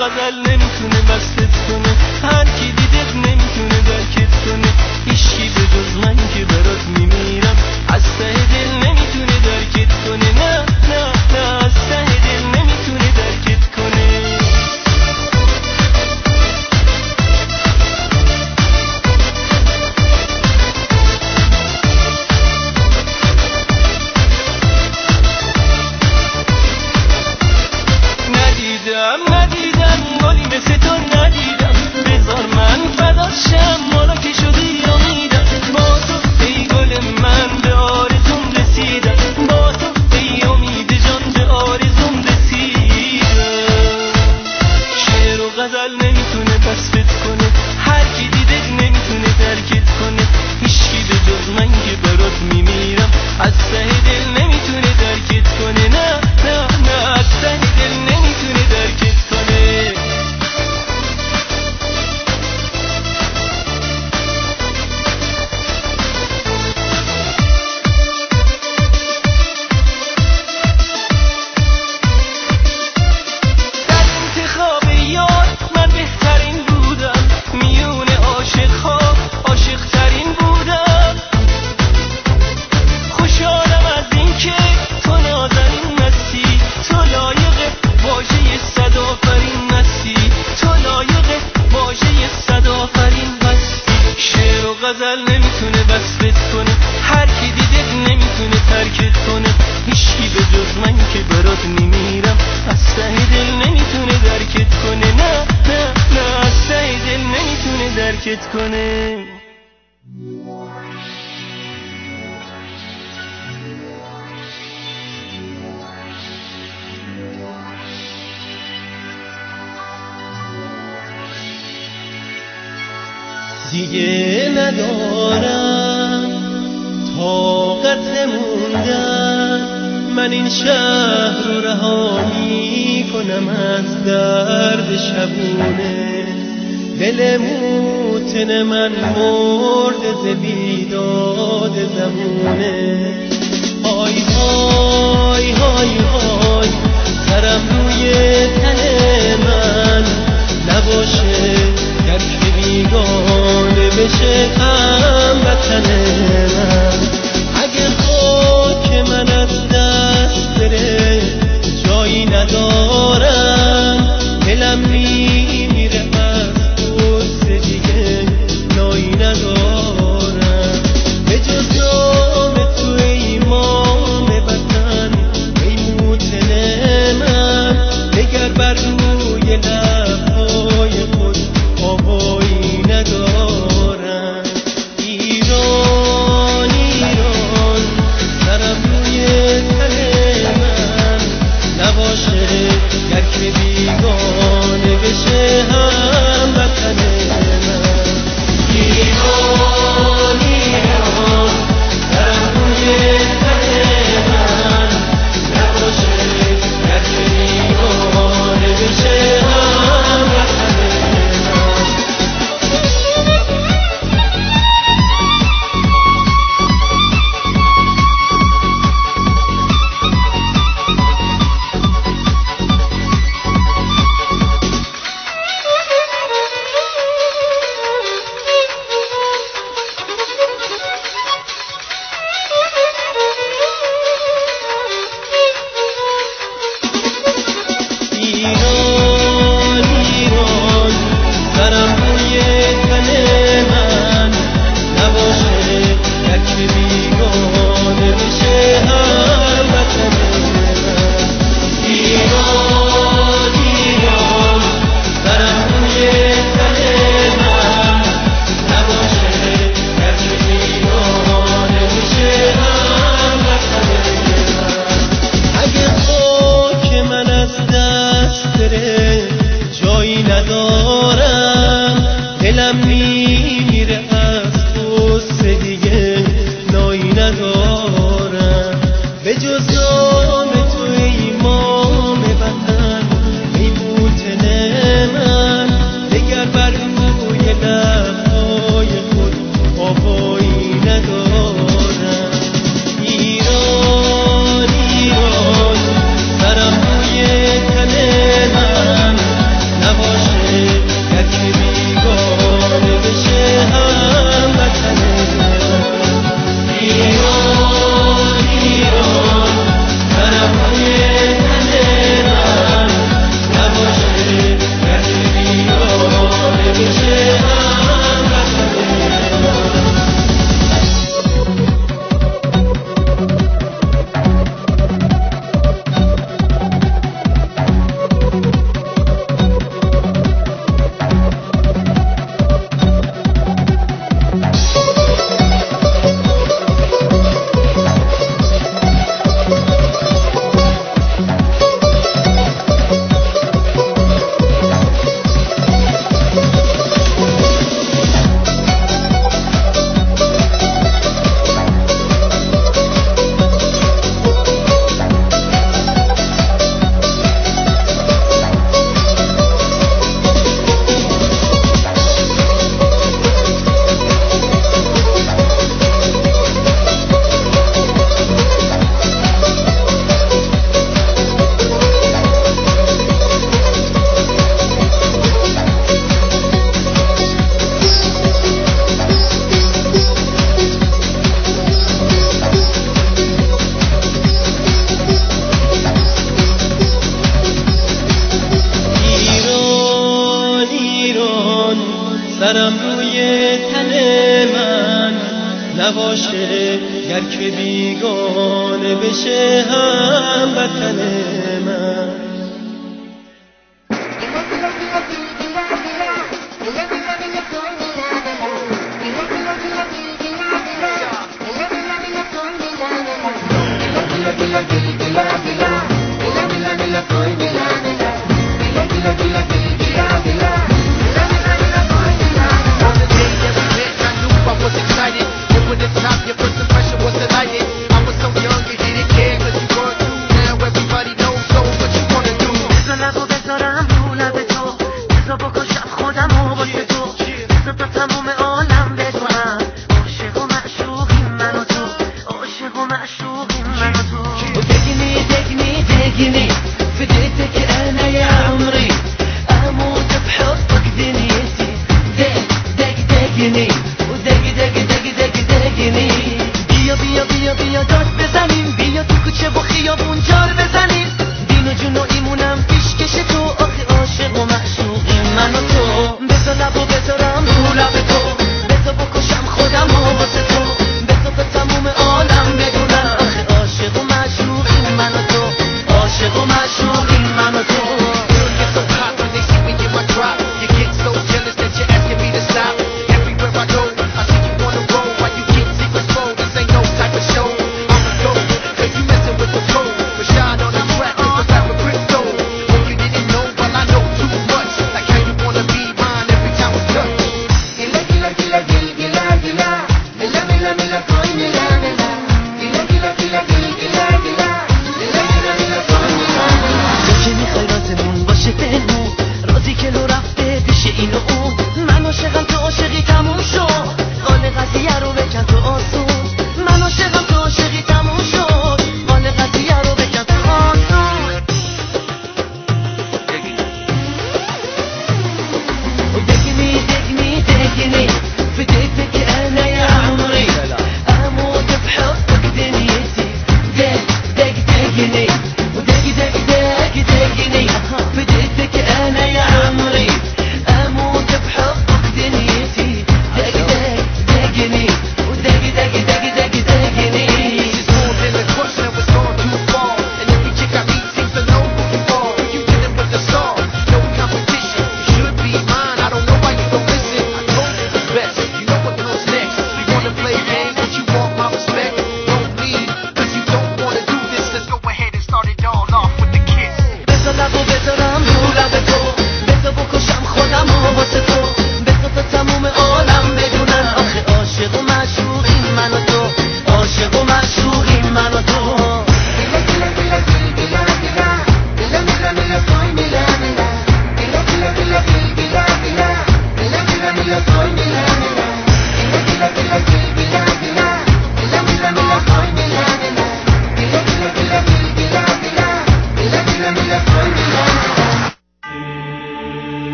نمیتونه بستت کنه، هر کی دیدت نمیتونه درکت کنه، هیچکی به غزل نمیتونه وصلت کنه، هر کی دیدت نمیتونه ترکت کنه، هیچکی به جز من که برات میمیرم از ته دل نمیتونه درکت کنه، نه نه نه از ته دل نمیتونه درکت کنه. دیگه ندارم طاقت موندن، من این شهر رو رها میکنم از درد شبونه، دل موتن من مرد ز بیداد زمونه. های های های های سرم روی تن من نباشه، گر که بیگانه بشه هموطن من. اگه خاک من از دست بره جایی ندارم، دلم میمیره از غصه دیگه نایی ندارم. به جز نام تو ای امام وطن، ای موطن من، نگر بر روی لبهای خود آوایی ندارم. ایران ایران سرم روی تن من نباشه، گر که بیگانه بشه هموطن من. ایران ایران سرم روی تن من نباشه، گر که بیگانه بشه هموطن من. ایران ایران سرم روی تن من نباشه، گر که بیگانه بشه هموطن من. ایران ایران سرم روی تن من نباشه، گر که بیگانه بشه هموطن من. اگه خاک من از دست بره جایی ندارم، دلم میمیره از غصه دیگه نایی ندارم. به جز نام تو ای امام وطن، ای موطن من، دگر بر روی لبهای خود آوایی ندارم. ایران ایران سرم روی تن من نباشه، گر که بیگانه بشه هموطن من. ایران ایران سرم نباشه، گر که بیگانه بشه هم وطن من. عاشق و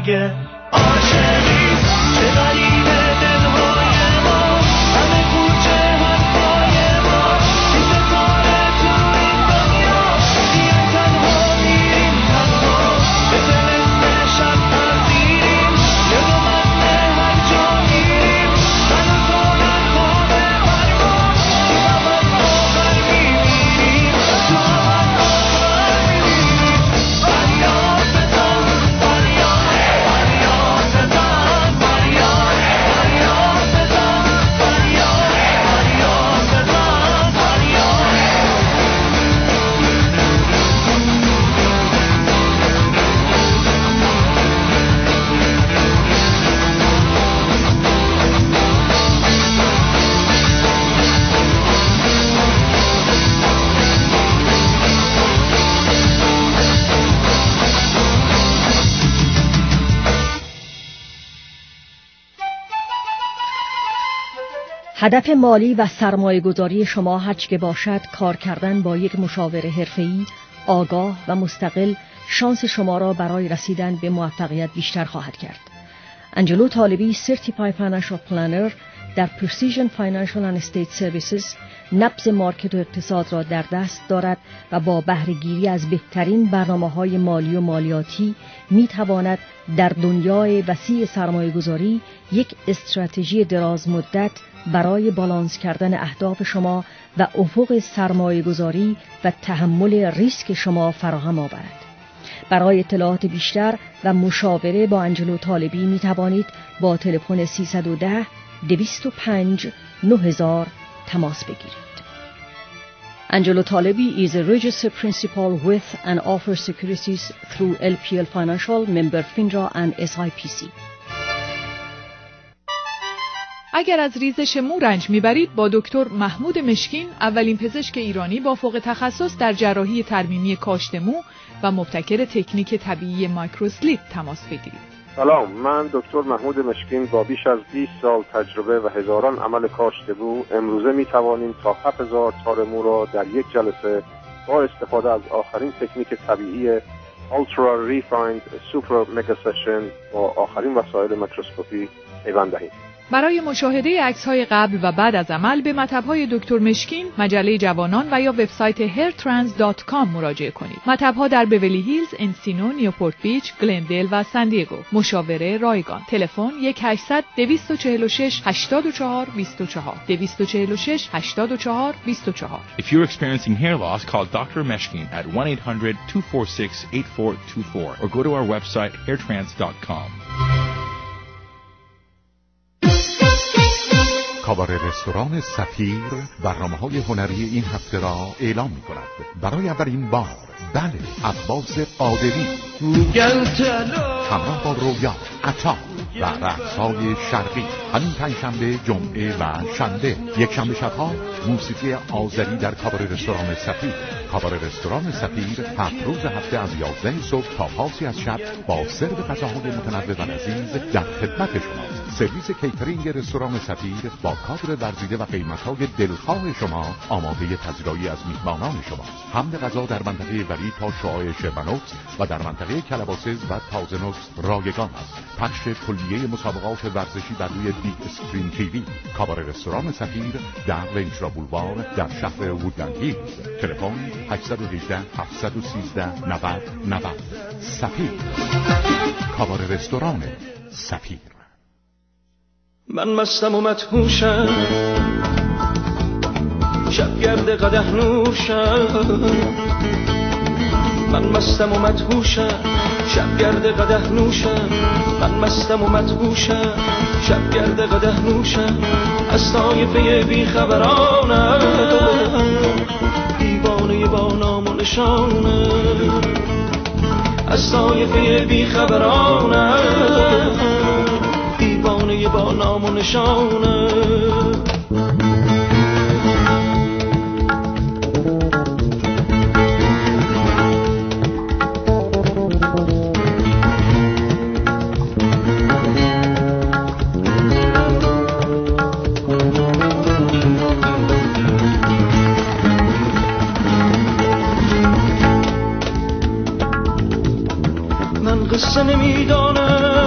مگه عاشقی چه غریبه دلهای ما همه کوچه حرفای ما بی ستاره تو این دنیا بیا تنها میریم تنها به طلسم شب پذیریم یه دو منه هر جا میریم من و تو در خواب برما تو همه آخر میمیریم تو همه آخر میمیریم فریاد بزن فریاد فریاد بزن فریاد فریاد بزن فریاد فریاد بزن فریاد هدف مالی و سرمایه گذاری شما هرچه که باشد، کار کردن با یک مشاور حرفه‌ای، آگاه و مستقل شانس شما را برای رسیدن به موفقیت بیشتر خواهد کرد. انجلو طالبی Certified Financial Planner در Precision Financial and Estate Services نبض مارکت و اقتصاد را در دست دارد و با بهره‌گیری از بهترین برنامه‌های مالی و مالیاتی می‌تواند در دنیای وسیع سرمایه‌گذاری یک استراتژی دراز مدت برای بالانس کردن اهداف شما و افق سرمایه‌گذاری و تحمل ریسک شما فراهم آورد. برای اطلاعات بیشتر و مشاوره با انجلو طالبی می توانید با تلفن سیصد و ده دویست و پنج نه هزار تماس بگیرید. Angelo Talebi is a registered principal with and offers securities through L P L Financial, member FINRA and S I P C. اگر از ریزش مو رنج میبرید با دکتر محمود مشکین، اولین پزشک ایرانی با فوق تخصص در جراحی ترمیمی کاشت مو و مبتکر تکنیک طبیعی مایکروسلیپ تماس بگیرید. سلام، من دکتر محمود مشکین با بیش از بیست سال تجربه و هزاران عمل کاشت مو امروزه می توانیم تا هفت هزار تار مو را در یک جلسه با استفاده از آخرین تکنیک طبیعی Ultra Refined Super Mega Session با آخرین وسایل میکروسکوپی پیوند دهیم. برای مشاهده عکس‌های قبل و بعد از عمل به مطب‌های دکتر مشکین، مجله جوانان و یا وبسایت هیر ترانس دات کام مراجعه کنید. مطب‌ها در بیولی هیلز، انسینو، نیوپورت بیچ، گلندل و سان دیگو. مشاوره رایگان. تلفن یک هشتصد دویست و چهل و شش هشتاد و چهار بیست و چهار دویست و چهل و شش هشتاد و چهار بیست و چهار. If you're experiencing hair loss, call Doctor Meshkin at one eight hundred two four six eight four two four or go to our website hair trans dot com. کابار رستوران سفیر برنامه‌های هنری این هفته را اعلام می‌کند. برای اولین بار بله عباس قادری همراه با رویا عطا و رقص‌های شرقی همین پنجشنبه، جمعه و شنبه. یک شنبه شب‌ها موسیقی آذری در کابار رستوران سفیر. کابار رستوران سفیر هفت روز هفته از یازده صبح تا پاسی از شب با سرو غذاهای متنوع و لذیذ در خدمت شماست. سرویس کیترینگ رستوران سفیر با کادر ورزیده و قیمت‌های دلخواه شما آماده پذیرایی از میهمانان شماست. حمل غذا در منطقه ولی تا شعاع شربنوکس و در منطقه کلباسز و تازنوکس رایگان است. پخش کلیه مسابقات ورزشی بر روی بیگ اسکرین تیوی. کابار رستوران سفیر در ونچرا بولوار در شهر وودلند هیلز. تلفن هشت یک هشت هفت یک سه نود نود. سفیر. کابار رستوران سفیر. من مستم و مدهوشم، شبگرد قدح نوشم. من مستم و مدهوشم، شبگرد قدح نوشم. من مستم و مدهوشم، شبگرد قدح نوشم. از طایفه بیخبرانم، دیوانه با نام و نشانم. از طایفه بیخبرانم، دیوانه با نام و نشانه. من قصه نمیدانم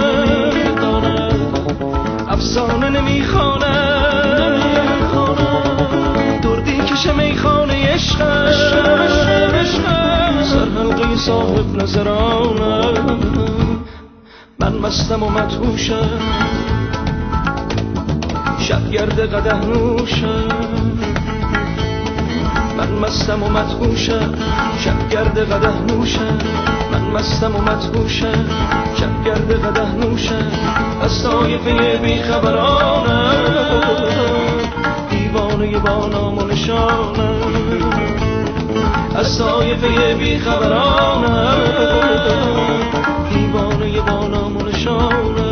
نمیخوانم دردی کشه میخانه عشقم سر حلقه صاحب نظرانم من مستم و مدهوشم شبگرد قدح نوشم من مستم و مدهوشم شبگرد قدح نوشم من مستم و مدهوشم شبگرد قدح نوشم از طایفه بیخبرانم دیوانه با نام و نشانم از طایفه بیخبرانم دیوانه با نام و نشانم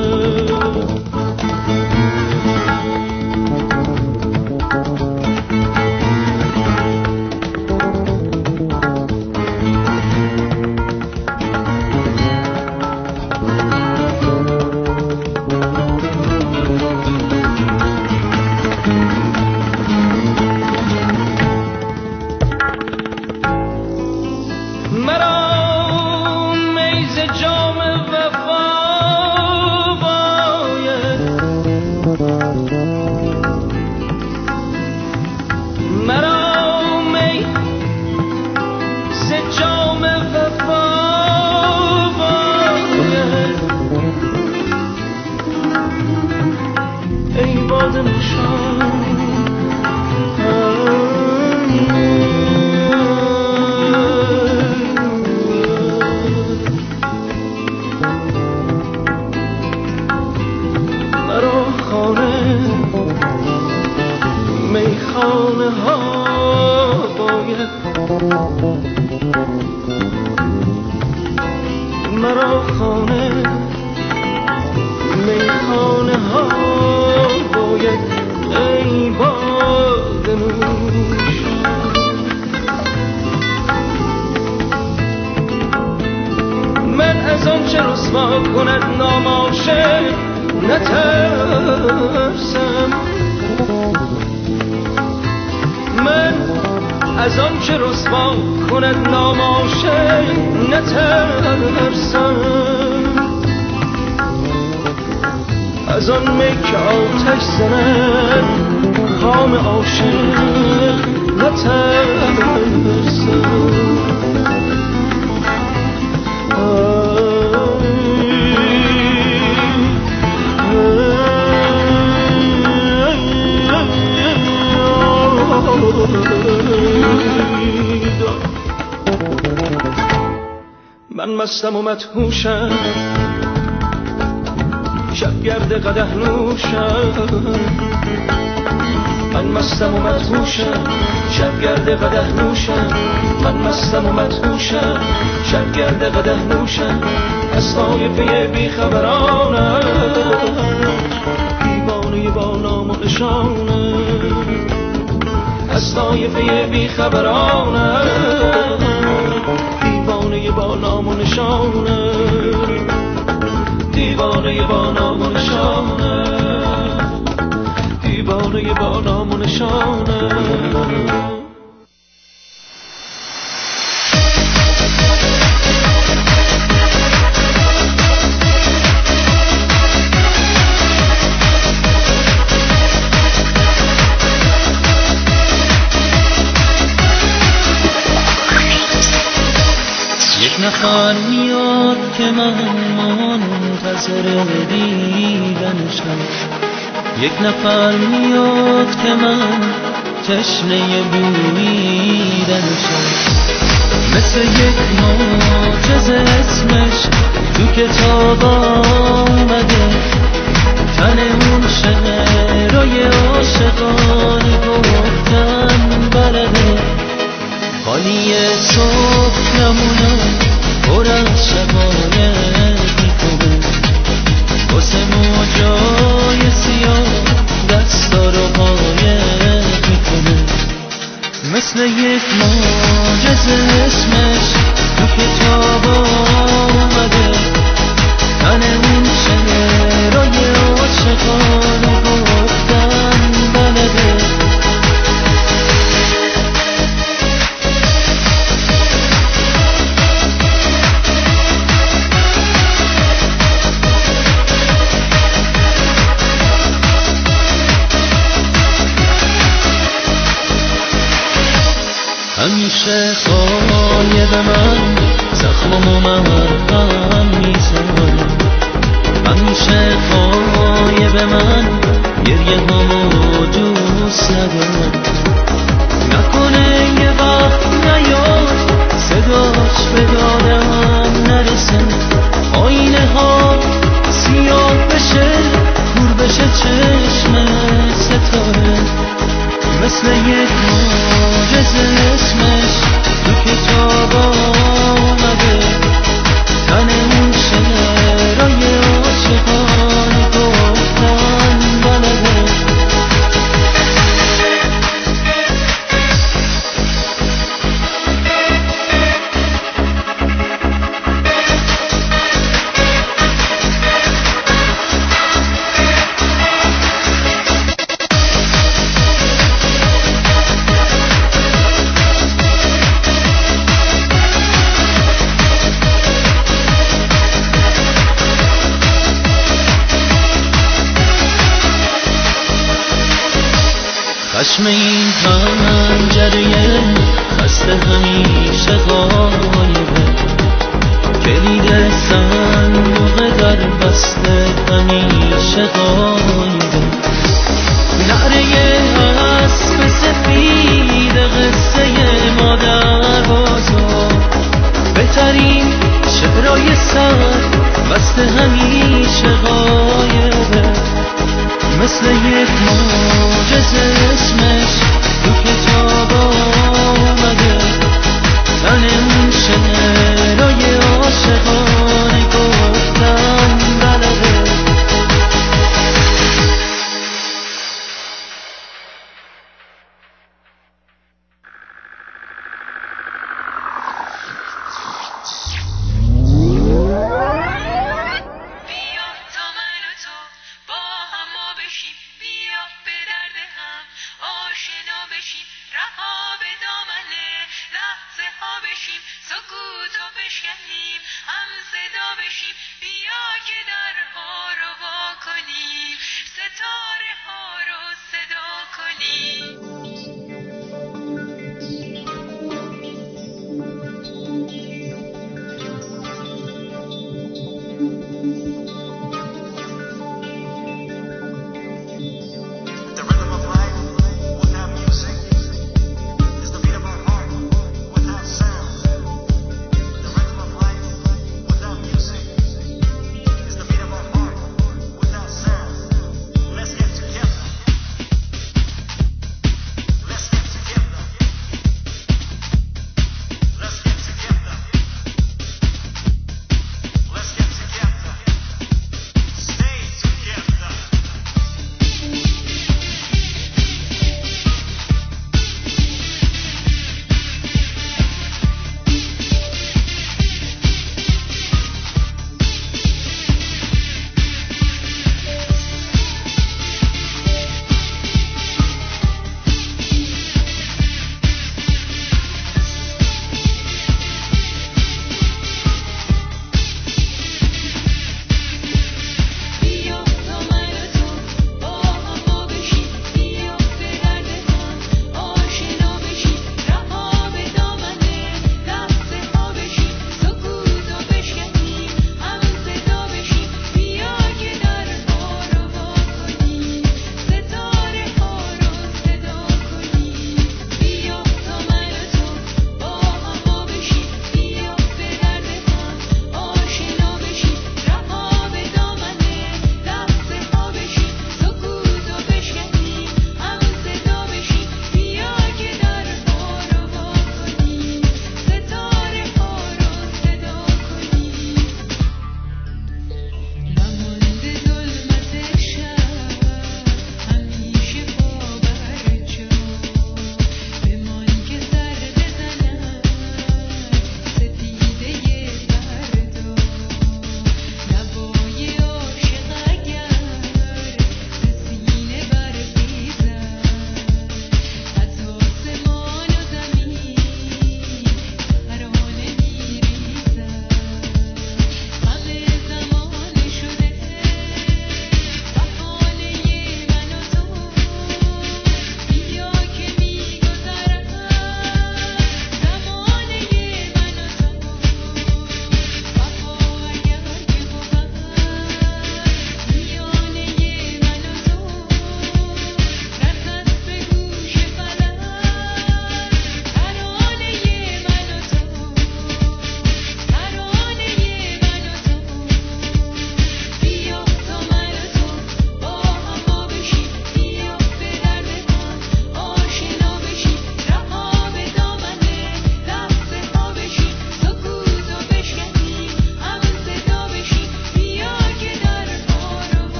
مرا خانه میخانه ها باید ای باد نوش من از آن چه رسوا کند ناماشق نترسم من از آن چه رسوا کند ناماشق نترسم از آن می که آتش زند کام عاشق نترسم من مستم و مدهوشم شبگرد قدح نوشم من مستم و مدهوشم شبگرد قدح نوشم من مستم و مدهوشم شبگرد قدح نوشم از طایفه بیخبرانم دیوانه با نام و نشانم از طایفه بیخبرانم دیوانه با نام و نشانم دیوانه با نام و نشانم دیوانه با نام و نشانم نفر میاد که من منتظر دیدنشم یک نفر میاد که من تشنه بویدنشم مثل یک معجزه اسمش تو کتاب آمده تن اون شعرهای عاشقانه گفتن بلده خالی صبح نمونم پر از شقایق میکنه واسه موجای سیاه دستا رو قایق میکنه مثل یک معجزه اسمش تو کتاب آمده تن اون شعرهای عاشقانه گفتن بلده عاشقای به من زخمم و مرهم میزنه، عاشقای به من گریه همو دوست ندارم. نکنه یه وقت نیاد صداش به دادم نرسه، آینه ها سیاه بشه دور بشه چشم ستاره، مثل یک معجزه اسمش تو کتاب آمده، تن اون شعرهای عاشقانه گفتن بلده. خشم این پنجره خسته همیشه غایبه، کلید صندوق در بسته همیشه غایبه، نعره اسب سفید قصه مادر بازار، بهترین شعرهای سر بسته همیشه غایبه، مثل یک معجزه اسمش تو کتاب آمده، تن اون شعرهای عاشقانه گفتن بلده. رها به دامنه لحظه ها بشیم سکوت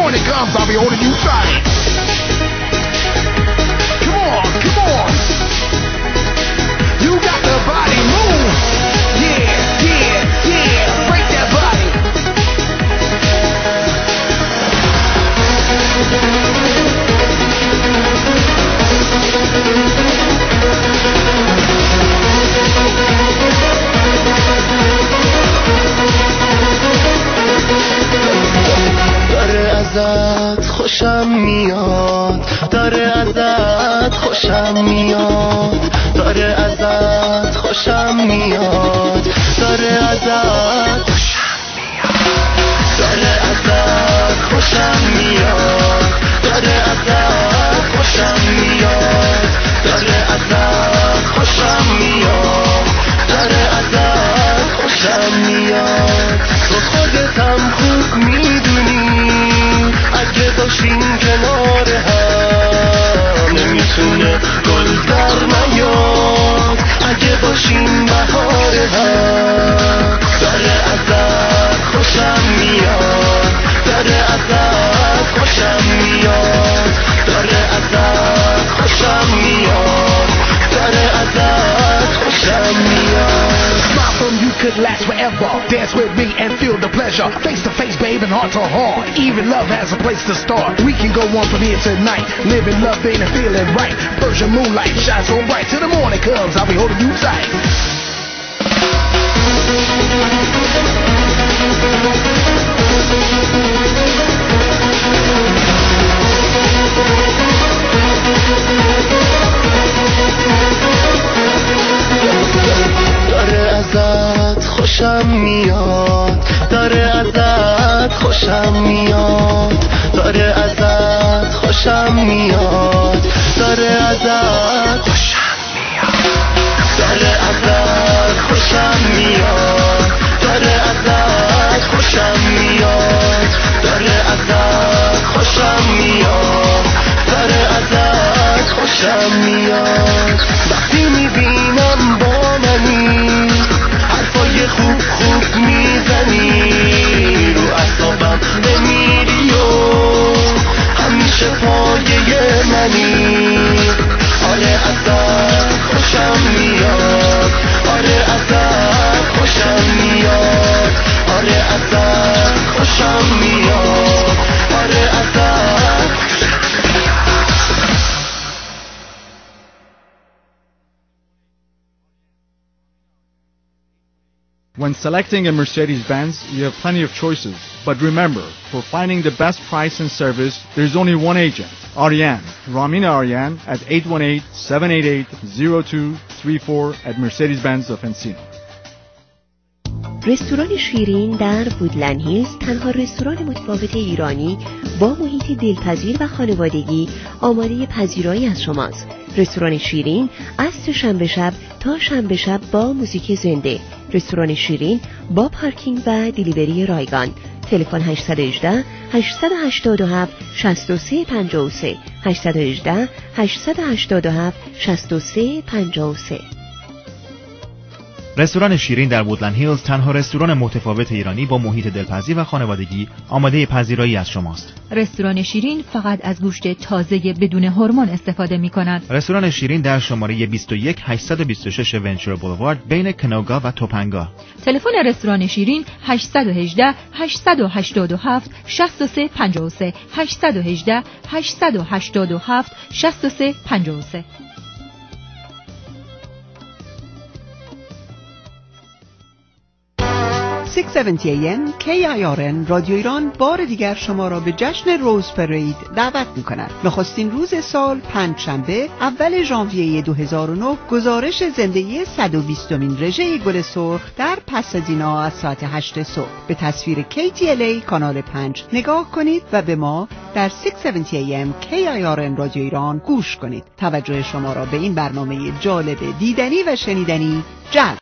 morning comes, I'll be holding you tight. Come on, come on. You got the body, move. Yeah, yeah, yeah. Break that body. داره ازت خوشم میاد، داره ازت خوشم میاد، داره ازت خوشم میاد، داره ازت خوشم میاد، داره ازت خوشم میاد، داره ازت خوشم میاد، داره ازت خوشم میاد، داره ازت خوشم میاد. تو خودت هم خوب میدونی اگه باشیم کنار هم نمیتونه گل در نیاد، اگه باشیم بهار هم. داره ازت خوشم میاد، داره ازت خوشم میاد، داره ازت خوشم میاد، داره ازت خوشم میاد. Smile from you could last forever. Dance with me and feel the pleasure. Face to face, babe, and heart to heart. Even love has a place to start. We can go on from here tonight, living, loving, and feeling right. Persian moonlight shines so bright. Till the morning comes, I'll be holding you tight. داره ازت خوشم میاد، داره ازت خوشم میاد، داره ازت خوشم میاد، داره ازت خوشم میاد، داره ازت خوشم میاد، داره ازت خوشم میاد، داره ازت خوشم میاد، داره ازت خوشم میاد. وقتی میبینم با منی حرفای خوب خوب میزنی، رو اعصابم نمیری و همیشه پایه منی. آره ازت خوشم میاد، آره ازت خوشم میاد، آره ازت خوشم میاد، آره ازت. When selecting a Mercedes-Benz, you have plenty of choices. But remember, for finding the best price and service, there's only one agent, Ariane, Ramina Ariane, at eight one eight, seven eight eight, zero two three four at Mercedes-Benz of Encino. رستوران شیرین در وودلند هیلز تنها رستوران متفاوت ایرانی با محیطی دلپذیر و خانوادگی آماده پذیرایی از شماست. رستوران شیرین از شنبه شب تا شنبه شب با موزیک زنده. رستوران شیرین با پارکینگ و دیلیوری رایگان. تلفن هشت یک هشت، هشت هشت هفت، شش سه پنج سه هشت یک هشت، هشت هشت هفت، شش سه پنج سه. رستوران شیرین در وودلند هیلز تنها رستوران متفاوت ایرانی با محیط دلپذیر و خانوادگی آماده پذیرایی از شماست. رستوران شیرین فقط از گوشت تازه بدون هورمون استفاده می‌کند. رستوران شیرین در شماره بیست و یک هشتصد و بیست و شش ونچر بولوارد بین کنوگا و توپنگا. تلفن رستوران شیرین هشت یک هشت، هشت هشت هفت، شش سه پنج سه هشت یک هشت، هشت هشت هفت، شش سه پنج سه. ششصد و هفتاد ای ام کی آی آر ان رادیو ایران بار دیگر شما را به جشن روز پرید دعوت می‌کند. نخستین روز سال پنجشنبه اول ژانویه دو هزار و نه گزارش زندگی صد و بیستمین رژه گل سرخ در پاسادینا از ساعت هشت صبح به تصویر کی تی ال ای کانال پنج نگاه کنید و به ما در ششصد و هفتاد ای ام کی آی آر ان رادیو ایران گوش کنید. توجه شما را به این برنامه جالب دیدنی و شنیدنی جلب